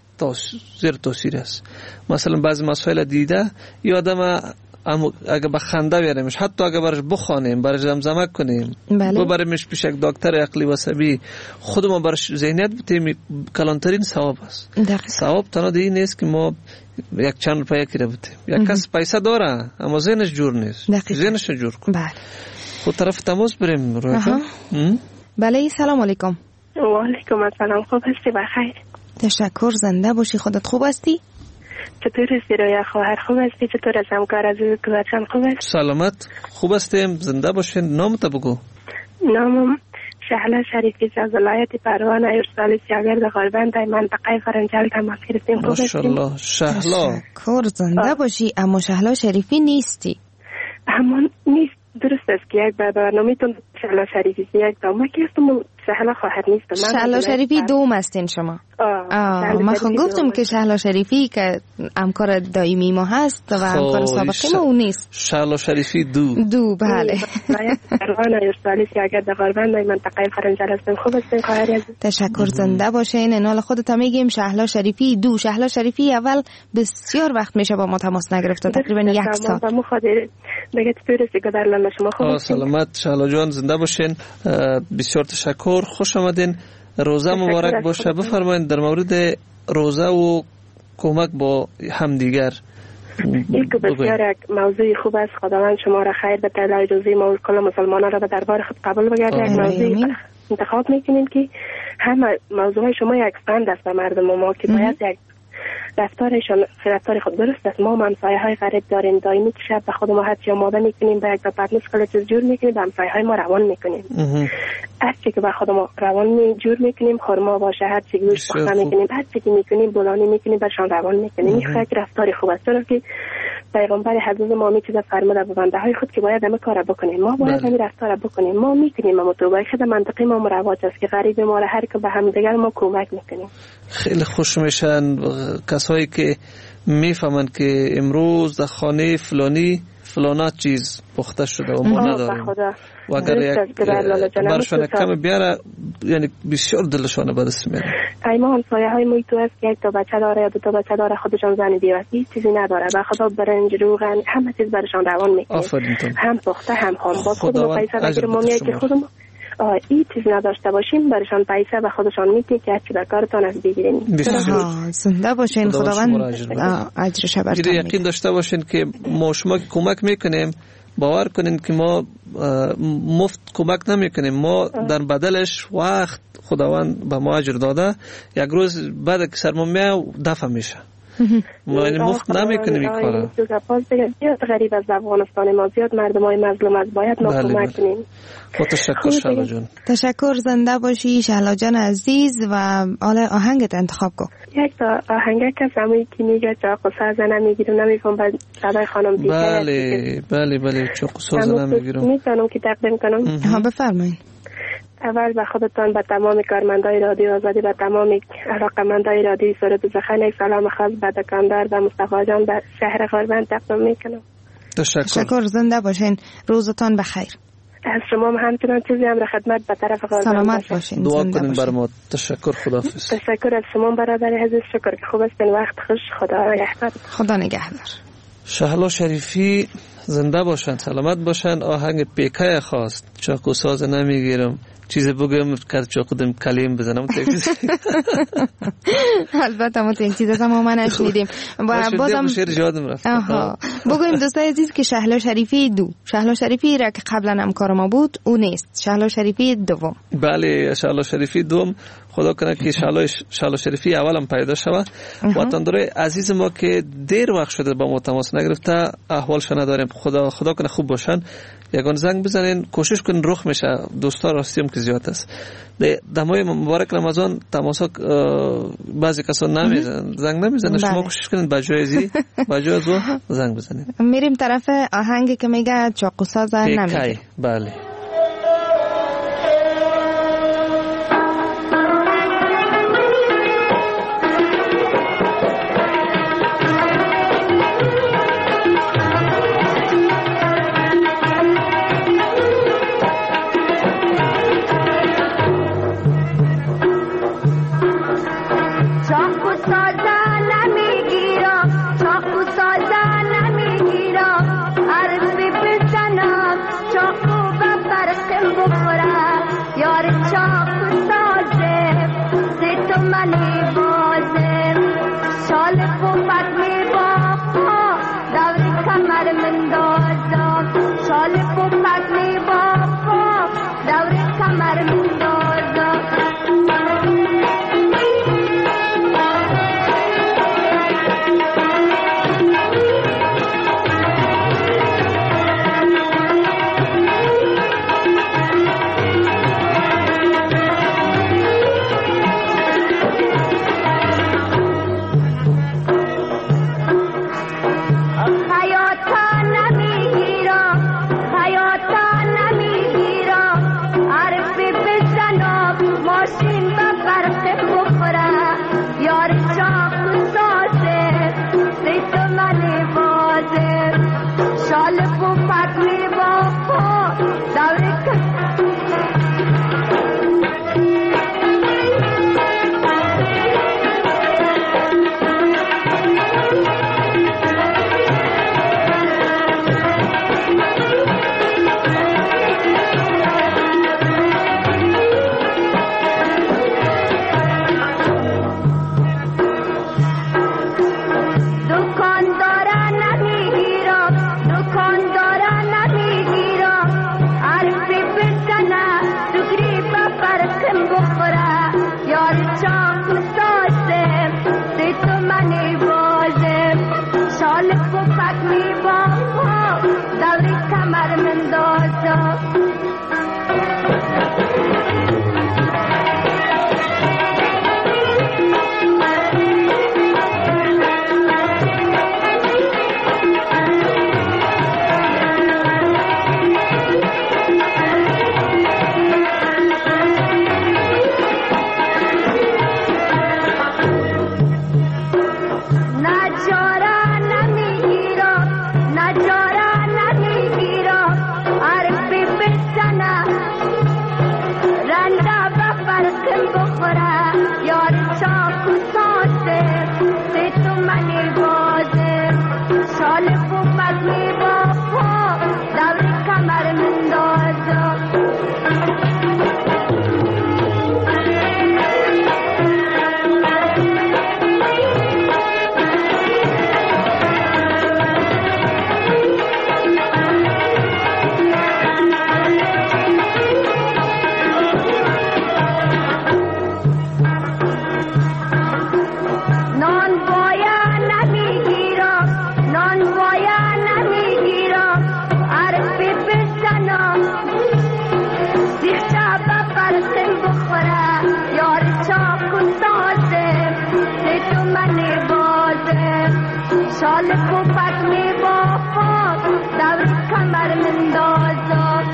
I: زیر تاثیر است. مثلا بعضی مسائل دیده یا آدم اگه به خنده بیاریمش، حتی اگه برش بخوانیم، برش زمزمه کنیم، ببریمش پیش یک دکتر عقلی و عصبی، خودمون برش ذهنیت بتیم، کلانترین ثواب است. ثواب تنها دیگه نیست که ما یک چند روپیه کرده بتیم. یک کس پیسه داره اما ذهنش جور نیست، ذهنش جور کن.
J: بله.
I: خود طرف تماس بریم رویکا.
J: بله. سلام علیکم.
M: و علیکم السلام. خوب هستی؟ بخیر.
J: تشکر. زنده باشی. خودت خوب هستی؟
M: چطور هستی رویا خواهر؟ خوب هستی؟ چطور از همکار عزیز گذرچن خوب هست؟
I: سلامت. خوب هستیم. زنده باشین. نام تا بگو.
M: نامم شهلا شریفی از ولایت پروان ایرسالی سیاگرد غربند منطقه فرنجال تماس گرفتیم. خوب هستی؟
I: ماشاءالله. شهلا.
J: تشکر. زنده باشی. اما شهلا شریفی نیستی.
M: همون نیست. درست است که یک برنامه‌تون شهلا شریفی یک دامه که هستم، شهلا خواهر نیستم.
J: شهلا شریفی دوم هستین شما. من خود گفتم که شهلا شریفی که همکار دائمی ما هست و همکار سابقی ما اون نیست.
I: شهلا شریفی دو.
J: بله.
M: پروان ایرسالی سیاگرد غربند منطقه فرنجال هستم. خوب هستین خواهر عزیز؟
J: تشکر. زنده باشین. انال خودت میگیم شهلا شریفی دو. شهلا شریفی اول بسیار وقت میشه با ما تماس نگرفته، تقریبا یک ساعت.
M: ما خاطر دیگه تپیرسی که در شما خوب.
I: سلامت. شهلا جان زنده باشین. بسیار تشکر. خوش آمدین. روزه مبارک باشه. بفرمایید در مورد روزه و کمک با همدیگر.
M: این که بسیار یک موضوع خوب است. خداوند شما را خیر بده. الهی روزی ما و کل مسلمانان را به دربار خود قبول بگیرد. یک موضوع انتخاب میکنیم که همه موضوع شما یک پند است به مردم ما که باید یک رفتار خود درست است. ما همسایه های غریب داریم، دائمی که شب به خود ما حتی آماده میکنیم، به یک پرتنوس کل چیز جور میکنیم، به همسایه های ما روان میکنیم. هر چی که به خود ما روان جور میکنیم، خورما باشه، هر چی که گوشت پخته میکنیم، هر چی که میکنیم بولانی میکنیم، برشان روان میکنیم. این یک رفتار خوب است. چرا که پیغمبر حضرت ما می چیزا فرموده به بنده های خود که باید همه کار بکنیم. ما باید همین رفتار بکنیم. ما میکنیم، اما تو باید منطقی ما مروج است که غریب ما را هر که به هم دیگر ما کمک میکنیم.
I: خیلی خوش میشن کسایی که میفهمند که امروز در خانه فلانی فلانا چیز پخته شده و ما نداریم و اگر یک برشان کم بیاره یعنی بسیار دلشان به دست میاره.
M: ما همسایه های محیط است که یک تا بچه داره یا دو تا بچه داره، خودشان زن بیوستی هیچ چیزی نداره، به خدا برنج روغن همه چیز برشان روان میکنه، هم پخته هم خام. با خودمون پیسه بگیریم ما میگه که خودمون این چیز نداشته باشیم برشان پیسه به خودشان میده که هرچی در کارتان از بگیرین.
J: زنده باشین، خداوند اجرش برتان میده.
I: یقین داشته باشین که ما شما کمک میکنیم، باور کنین که ما مفت کمک نمیکنیم، ما در بدلش وقت خداوند به ما اجر داده، یک روز بعد که سرما میاد دفع میشه. ما این مفت نمیکنیم این کارا.
M: زیاد غریب از افغانستان ما، زیاد مردمای مظلوم از باید ما کمک کنیم.
I: تشکر شهلا جان.
J: تشکر، زنده باشی شهلا جان عزیز. و حالا آهنگت انتخاب کن.
M: یک تا آهنگ که سموی که میگه چاقو ساز نمیگیرم نمیفهم بعد صدای خانم دیگه.
I: بله چاقو ساز نمیگیرم.
M: میتونم که تقدیم کنم؟
J: ها بفرمایید.
M: اول به خودتان، به تمام کارمندای رادیو آزادی، به تمام علاقمندای رادیو سرود زخانه سلام خاص به دکاندار و مصطفی جان به شهر غربند تقدیم میکنم.
J: تشکر، زنده باشین، روزتان بخیر.
M: از شما همچنان چیزی هم را خدمت به طرف غربند
J: سلامت باشین،
I: دعا کنین بر ما. تشکر، خداحافظ.
M: تشکر از شما برادر عزیز، شکر که خوب هستین، وقت خوش، خدا نگهدار.
J: خدا نگهدار.
I: شهلا شریفی زنده باشن، سلامت باشن. آهنگ پیکه خواست، چاقو ساز نمیگیرم، چیز بگم کرد چاقو دم کلیم بزنم.
J: البته ما این چیزا ما نشنیدیم.
I: بازم شعر یادم رفت.
J: بگویم دوستای عزیز که شهلا شریفی را که قبلا همکار ما بود او نیست، شهلا شریفی دوم.
I: بله، شهلا شریفی دوم. خدا کنه که شهلا شریفی اولم پیدا شوه. وطندارای عزیز ما که دیر وقت شده با ما تماس نگرفته، احوالش نداریم، خدا کنه خوب باشن. یگان زنگ بزنین، کوشش کنین، رخ میشه. دوستا راستیم که زیاد است. دمای مبارک رمضان تماسا بعضی کسا نمیزنن، زنگ نمیزنن. شما کوشش کنین با جایزی زنگ بزنین.
J: میریم طرف آهنگی که میگه چاقو ساز نمیگه.
I: بله.
N: چاقو شال کوپک می بافد دور کمر مندازد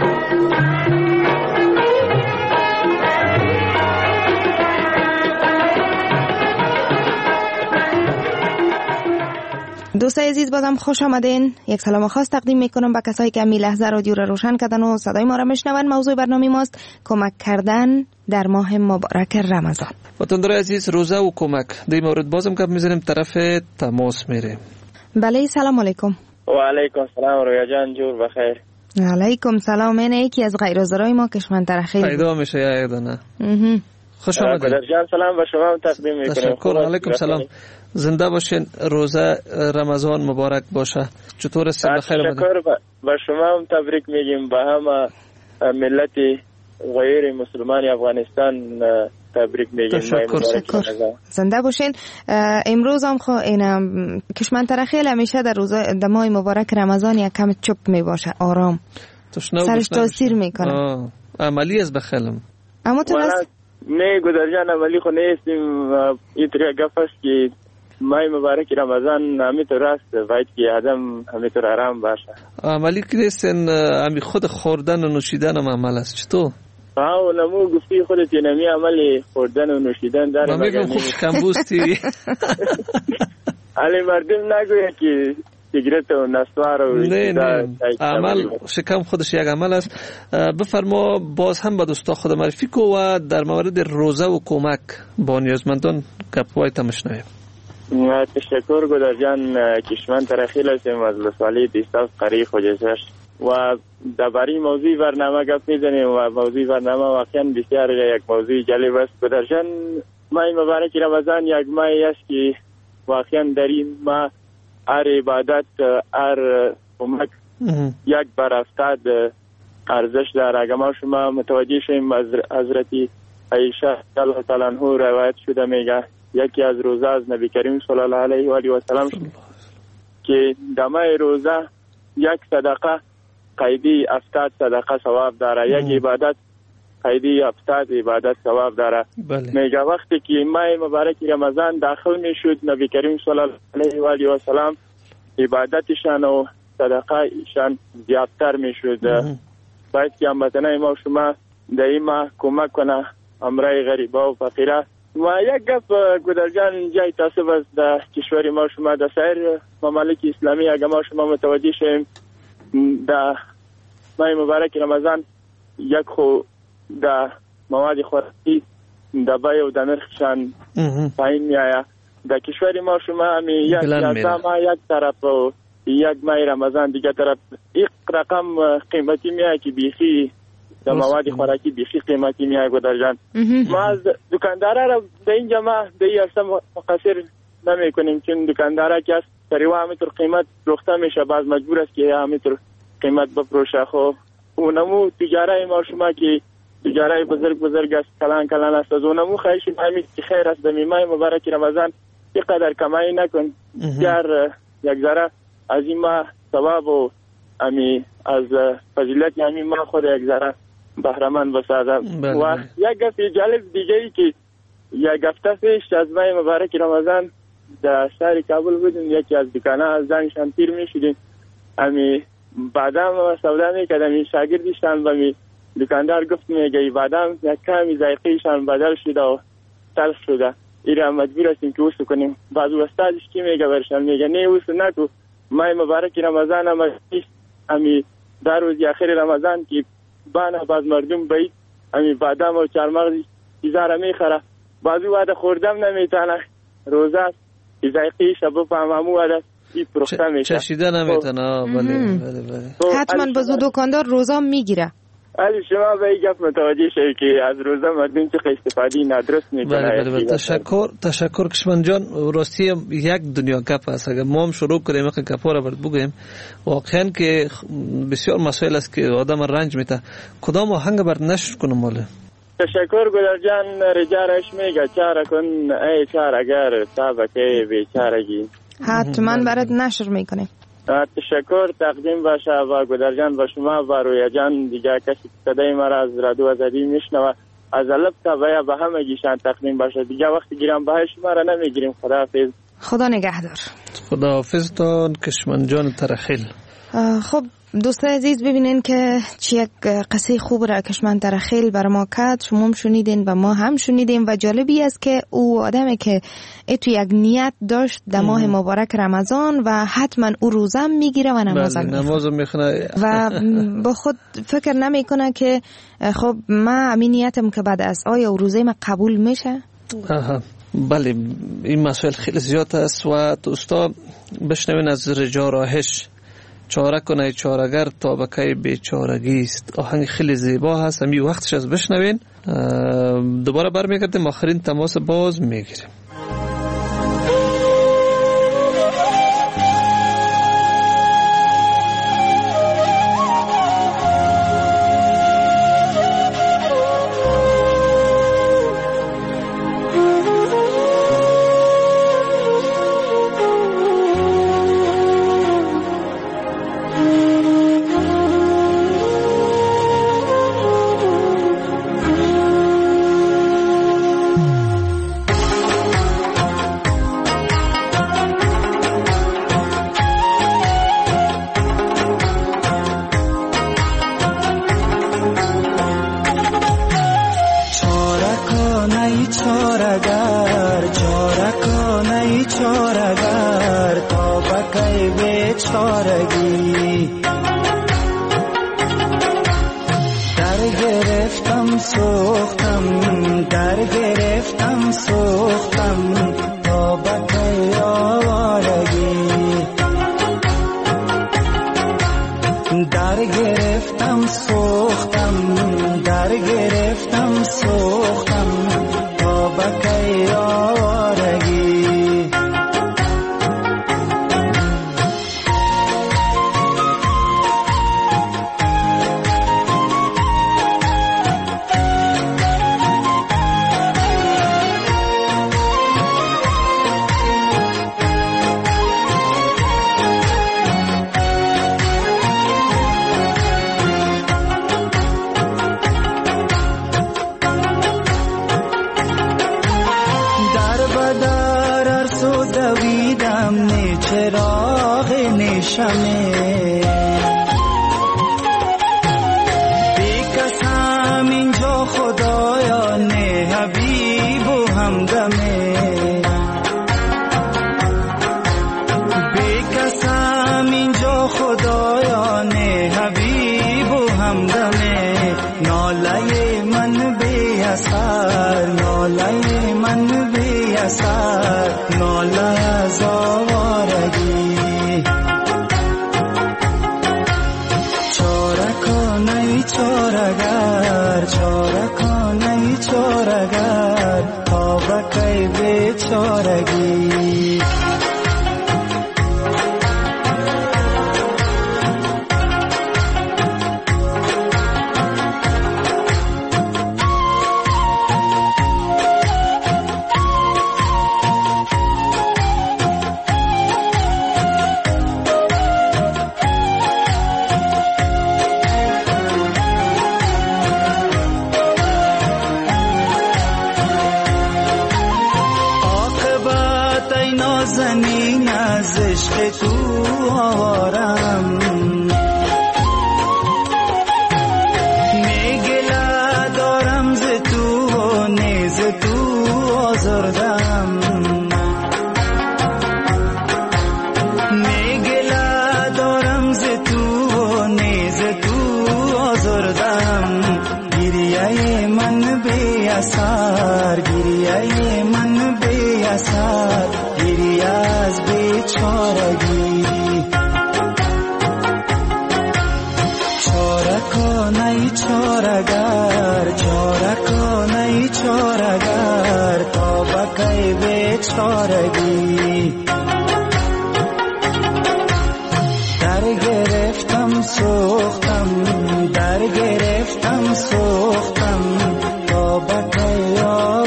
J: دوستای عزیز بازم خوش آمدین. یک سلام خاص تقدیم میکنم به کسایی که می لحظه رادیو را روشن کردن و صدای ما را میشنون. موضوع برنامه ماست کمک کردن در ماه مبارک رمضان.
I: وطندار عزیز، روزه و کمک در این مورد بازم گپ میزنیم، طرف تماس میریم.
J: بله سلام علیکم.
O: و علیکم سلام رویا جان، جور بخیر.
J: علیکم سلام. این یکی از غیرحاضرای ما کشمنتر خیلی
I: پیدا میشه یا نه. خوش آمدید.
O: جان سلام به شما تقدیم میکنم.
I: تشکر. علیکم سلام. زنده باشین. روزه رمضان مبارک باشه. چطور هستید؟ بخیر آمدید.
O: تشکر. به شما هم تبریک میگیم، به همه ملت غیر مسلمان افغانستان تبریک میگیم.
J: تشکر. زنده باشین. امروز هم کشمنتر خیلی همیشه در روزه در ماه مبارک رمضان یک کم چپ میباشه، آرام. سرش تاثیر میکنه.
I: عملی از بخیلم.
J: اما تو
O: نه گذرجان عملی خو نیستیم. این طریقه گفت است که ماه مبارک رمضان همینطور است، باید که آدم همینطور آرام باشه.
I: عملی که نیستین، همی خود خوردن و نوشیدن هم عمل است. چطور؟
O: و نمو گفتی خودت نمی عمل خوردن و نوشیدن داره.
I: من میگم خوب کمبوستی.
O: علی مردم نگوید که سیگرت و نسوار و
I: نه عمل شکم خودش یک عمل است. بفرما باز هم به دوستا خود معرفی کو و در مورد روزه و کمک با نیازمندان گپ‌های تمشنویم.
O: تشکر گدار جان. کشمن ترخیل هستیم از لسوالی دیستاف قریب خوجزش و درباره موضوع برنامه گپ میزنیم و موضوع برنامه واقعا بسیار یک موضوع جالب است. گدار جان، ماه مبارک رمضان یک ماهی است که واقعا در این ماه هر عبادت، هر کمک یک بر افتاد ارزش داره. اگر ما شما متوجه شویم از حضرت عایشه الله تعالی عنها روایت شده میگه یکی از روزه از نبی کریم صلی الله علیه و آله و سلام که دمای روزه یک صدقه قیدی 70 صدقه ثواب داره، یک عبادت قیدی 70 عبادت ثواب داره. میگه وقتی که ماه مبارک رمضان داخل میشد نبی کریم صلی الله علیه و آله و سلام عبادتشان و صدقه ایشان زیادتر میشد. باید که هموطنان ما شما در این ماه کمک کنه امرای غریبه و فقیره. و یک گپ گدر جان جای تاسف است در کشور ما شما در سایر ممالک اسلامی اگر ما شما متوجه شیم در ماه مبارک رمضان یک خو در مواد خوراکی در بای و در نرخشان پایین می آید. در کشور ما شما همی یک طرف و یک ماه رمضان دیگه طرف یک رقم قیمتی می آید که بیخی در مواد خوراکی بیخی قیمتی می آید گدر جان. ما از دکانداره را در اینجا ما در این عرصه مقصر نمی کنیم چون دکانداره که است سریوه همینطور قیمت روخته میشه، باز مجبور است که همینطور قیمت بفروشه. خب اونمو تجاره ما شما که تجاره بزرگ است، کلان است، از اونمو خواهش همین که خیر است در ماه مبارک رمضان اینقدر کمایی نکن گر یک ذره از این ماه ثواب و امی از فضیلت همین ماه خود یک ذره بهره‌مند بسازه. و یک گپ جالب دیگه ای که یک هفته پیش از ماه مبارک رمضان در شهر کابل بودیم، یکی از دکانه از زنگشان تیر میشدیم، امی بادام سودا میکردم، شاگردشان و می دکاندار گفت میگه بادام یک کمی ذائقه‌شان بدل شده و تلخ شده، ایرا مجبور هستیم که وسو کنیم. بعض استادش کی میگه برشان میگه نه وسو نکو، ماه مبارک رمضان هم امی در روز اخر رمضان که بانه باز مردم باید امی بادام و چارمغز چیزا میخره، بعضی وعده خوردم نمیتونه، روزه است ذائقه شب فهممو وعده ای پروخته میشه،
I: چشیده نمیتونه. بله.
J: حتما بازو دکاندار روزه میگیره.
O: علی شما به این گفت متوجه شوید که از روزه مردم چه استفاده نادرست میکنه.
I: بله. تشکر کشمن جان. راستی یک دنیا گپ است. اگر ما هم شروع کنیم که گپا را بگیم واقعا که بسیار مسائل است که آدم رنج میده. کدام آهنگ بر نشر کنم ماله؟
O: تشکر گلر جان. رجارش میگه چاره کن ای چاره‌گر تابکه بیچارگی.
J: حتما برات نشر میکنه.
O: تشکر تقدیم باشه و گدر جان و شما و رویا جان دیگه کسی صدای ما را از رادیو آزادی میشنوه از الب تا به همه گیشان تقدیم باشه. دیگه وقتی گیرم به شما را نمیگیریم. خداحافظ.
J: خدا نگهدار.
I: خداحافظتان کشمن جان ترخیل.
J: خب دوستان عزیز ببینین که چی یک قصه خوب را کشمن ترخیل بر ما کرد. شما هم شنیدین و ما هم شنیدیم و جالبی است که او آدمی که تو یک نیت داشت در ماه مبارک رمضان و حتما او روزه میگیره و نماز
I: میخونه
J: و با خود فکر نمیکنه که خب من همین نیتم که بعد از آیا روزه من قبول میشه.
I: بله این مسائل خیلی زیاد است و دوستا بشنوین از رجا راهش چاره کنه چاره‌گر تا بکی بیچارگی است. آهنگ خیلی زیبا هست، همین وقتش از بشنوین. دوباره برمیگردیم آخرین تماس باز میگیریم.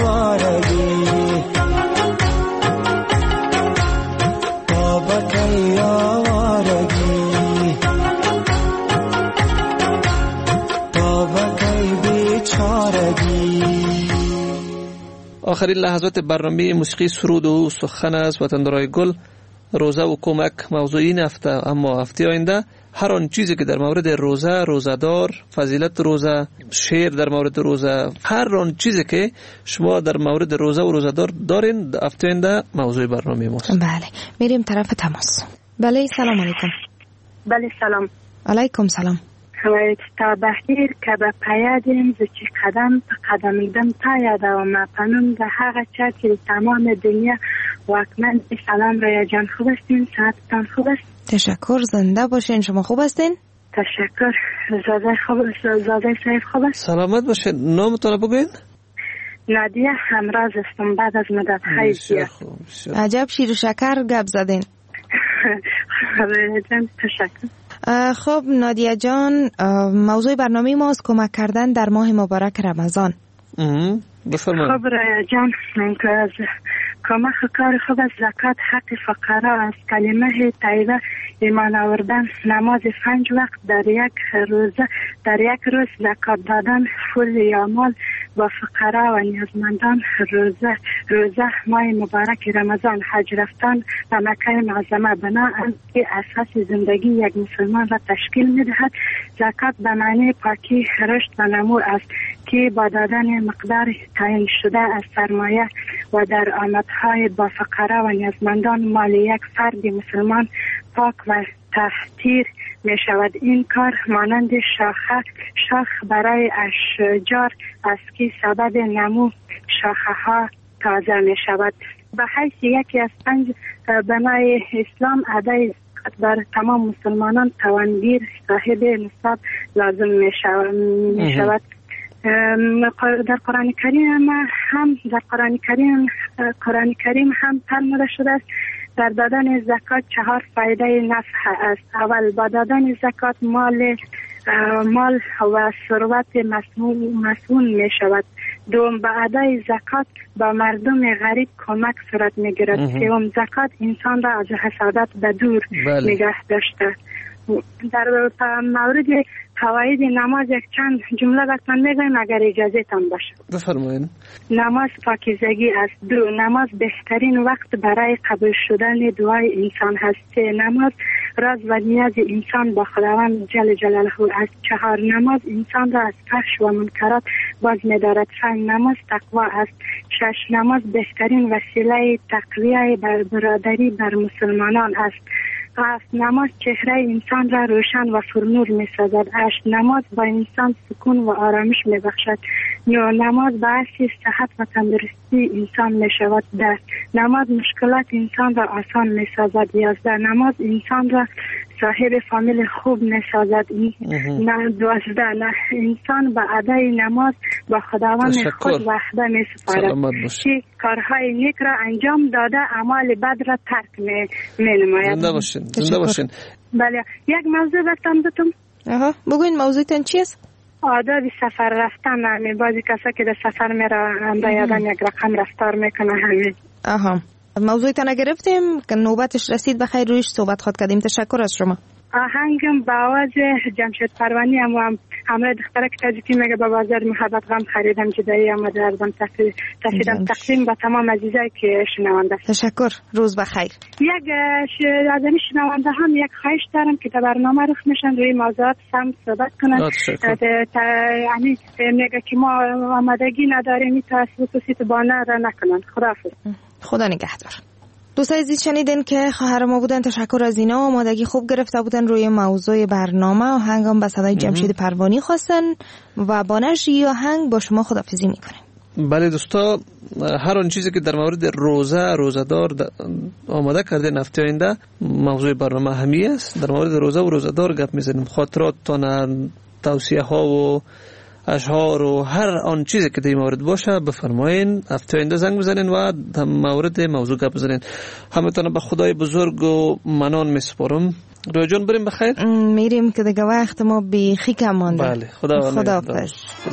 P: Okay.
I: آخرین لحظات برنامه موسیقی سرود و سخن از وطندارای گل. روزه و کمک موضوع این هفته، اما هفته آینده هر آن چیزی که در مورد روزه، روزدار، فضیلت روزه، شعر در مورد روزه، هر آن چیزی که شما در مورد روزه و روزدار دارین، هفته آینده موضوع برنامه ماست.
J: بله، میریم طرف تماس. بله، سلام علیکم.
P: بله سلام.
J: علیکم سلام.
P: تا بخیر که به پیادیم زچی قدم تا قدم ایدم پایده و مپنم ده هغه چه که تمام دنیا واکمن سلام رای جان خوب هستین؟ ساعتتان خوب است؟
J: تشکر، زنده باشین. شما خوب هستین؟
P: تشکر. زاده صاحب خوب است؟
I: سلامت باشین. نامتان بگوین؟
P: نادیه همراز استم بعد از مدت خیلی.
J: عجب شیر و شکر گپ زدین.
P: جان تشکر.
J: خب نادیه جان، موضوع برنامه ماست کمک کردن در ماه مبارک رمضان.
I: بفرمایید.
P: خب جان، من که از کمک کار خوب از زکات حق فقرا، از کلمه طیبه ایمان آوردن، نماز 5 وقت در یک روز زکات دادن، فول یا مال با فقرا و نیازمندان، روزه ماه مبارک رمضان، حج رفتن و مکه معظمه بناهن که اساس زندگی یک مسلمان را تشکیل می‌دهد. زکات به معنی پاکی، رشد و نمو است که با دادن مقدار تعیین شده از سرمایه و در آمدهای با فقرا و نیازمندان مال یک فرد مسلمان پاک و تطهیر می شود. این کار مانند شاخ برای اشجار است که سبب نمو شاخه ها تازه می شود. به حیث یکی از 5 بنای اسلام ادای زکات بر تمام مسلمانان توانگیر صاحب نصاب لازم می شود. در قرآن کریم هم فرموده شده است در دادن زکات 4 فایده نفع است. اول، با دادن زکات مال و ثروت مسئول می شود. دوم، با ادای زکات با مردم غریب کمک صورت می گیرد. سوم، زکات انسان را از حسادت به دور نگه داشته. در مورد فواید نماز یک چند جمله براتون میگم اگر اجازه تان باشه.
I: بفرمایید.
P: نماز پاکیزگی است. 2، نماز بهترین وقت برای قبول شدن دعای انسان هست. 3، نماز راز و نیاز انسان با خداوند جل جلاله است. 4، نماز انسان را از فحش و منکرات باز می‌دارد. 5، نماز تقوا است. 6، نماز بهترین وسیله تقویت برادری بر مسلمانان است. 7، نماز چهره انسان را روشن و پرنور می سازد. 8، نماز با انسان سکون و آرامش می بخشد. 9، نماز باعث صحت و تندرستی انسان می شود. 10، نماز مشکلات انسان را آسان می سازد. 11، نماز انسان را صاحب فامیل خوب می سازد. 12، انسان با ادای نماز با خداوند خود وحده می سپارد که کارهای نیک را انجام داده اعمال بد را ترک می نماید.
I: زنده باشین.
P: بله، یک موضوع براتون بگم.
J: بگوین موضوعتون چی است؟
P: آداب سفر رفتن. همین بعضی کسا که در سفر میره باید یک رقم رفتار میکنه. همین
J: موضوعتون گرفتیم که نوبتش رسید بخیر رویش صحبت خود کردیم. تشکر از شما.
P: آهنگم با آواز جمشید پروانی هم همراه دختره که تاجیکی میگه با بازار محبت غم خریدم جدایی آمده ارزم تقسیم با تمام عزیزایی که شنونده.
J: تشکر، روز بخیر.
P: یک از این شنونده هم یک خواهش دارم که در برنامه رخ میشن روی موضوعات سم صحبت کنن. یعنی میگه که ما آمادگی نداریم این تاسیس و سیت بانه را نکنن. خداحافظ.
J: خدا نگهدار. دوستای عزیز شنیدین که خواهر ما بودن. تشکر از اینا. آمادگی خوب گرفته بودن روی موضوع برنامه. آهنگام به صدای جمشید پروانی خواستن و با نشری آهنگ با شما خداحافظی میکنیم.
I: بله دوستا، هر آن چیزی که در مورد روزدار آماده کرده هفته آینده موضوع برنامه همی است. در مورد روزه و روزدار گپ میزنیم. خاطراتتان، توصیه ها و اشعار و هر آن چیزی که در این مورد باشه بفرمایین. هفته آینده زنگ بزنین و در مورد موضوع گپ بزنین. همتون به خدای بزرگ و منان میسپارم. روی جان بریم بخیر.
J: میریم که دیگه وقت ما بیخی کم مانده.
I: بله، خداحافظ.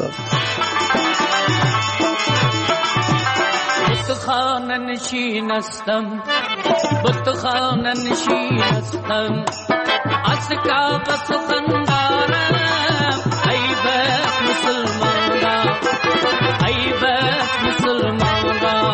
Q: بتخانه نشینستم، بتخانه نشینستم، از کعبه سخن دارم. ای بس مسلمانا، ای بس مسلمانا،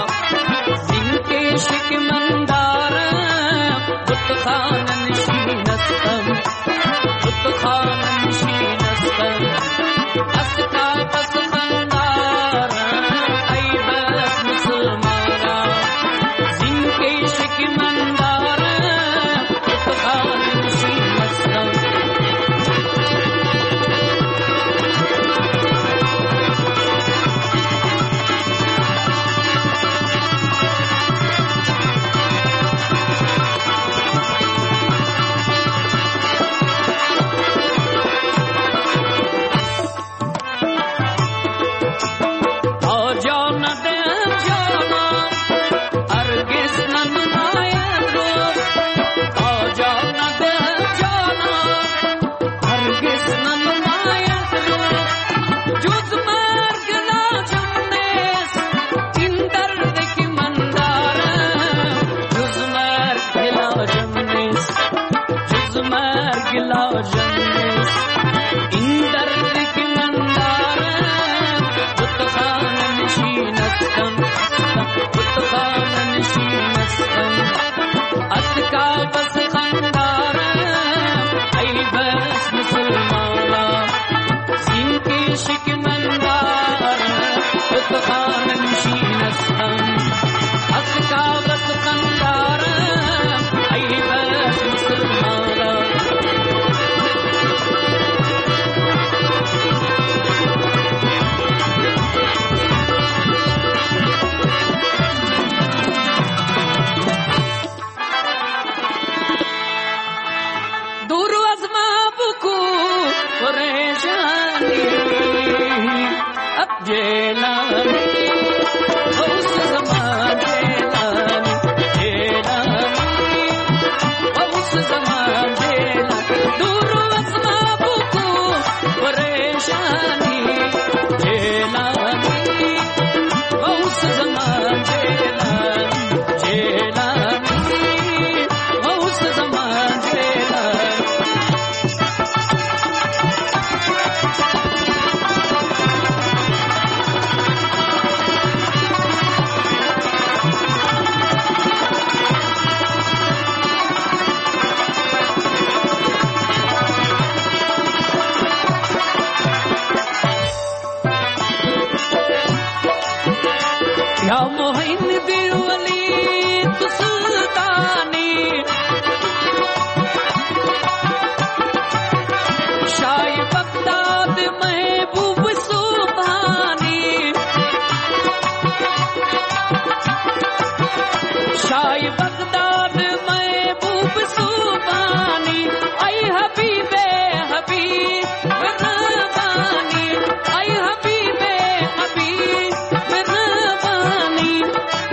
Q: گلاجنس این دردی که من دارم بتخانه نشینستم بتخانه نشینستم از کابس خندارم ای بس مسلمانا زین کشی که من دارم بتخانه نشینستم از کابس خندارم ای بس مسلمانا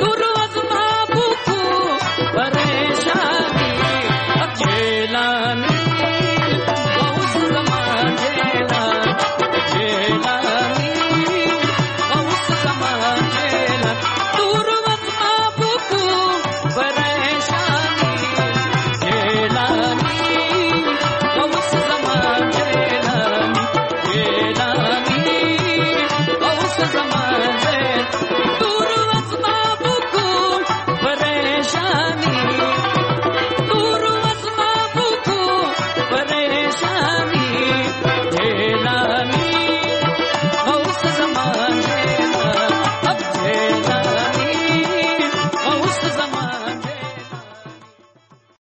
R: परेशानी अब झेलानी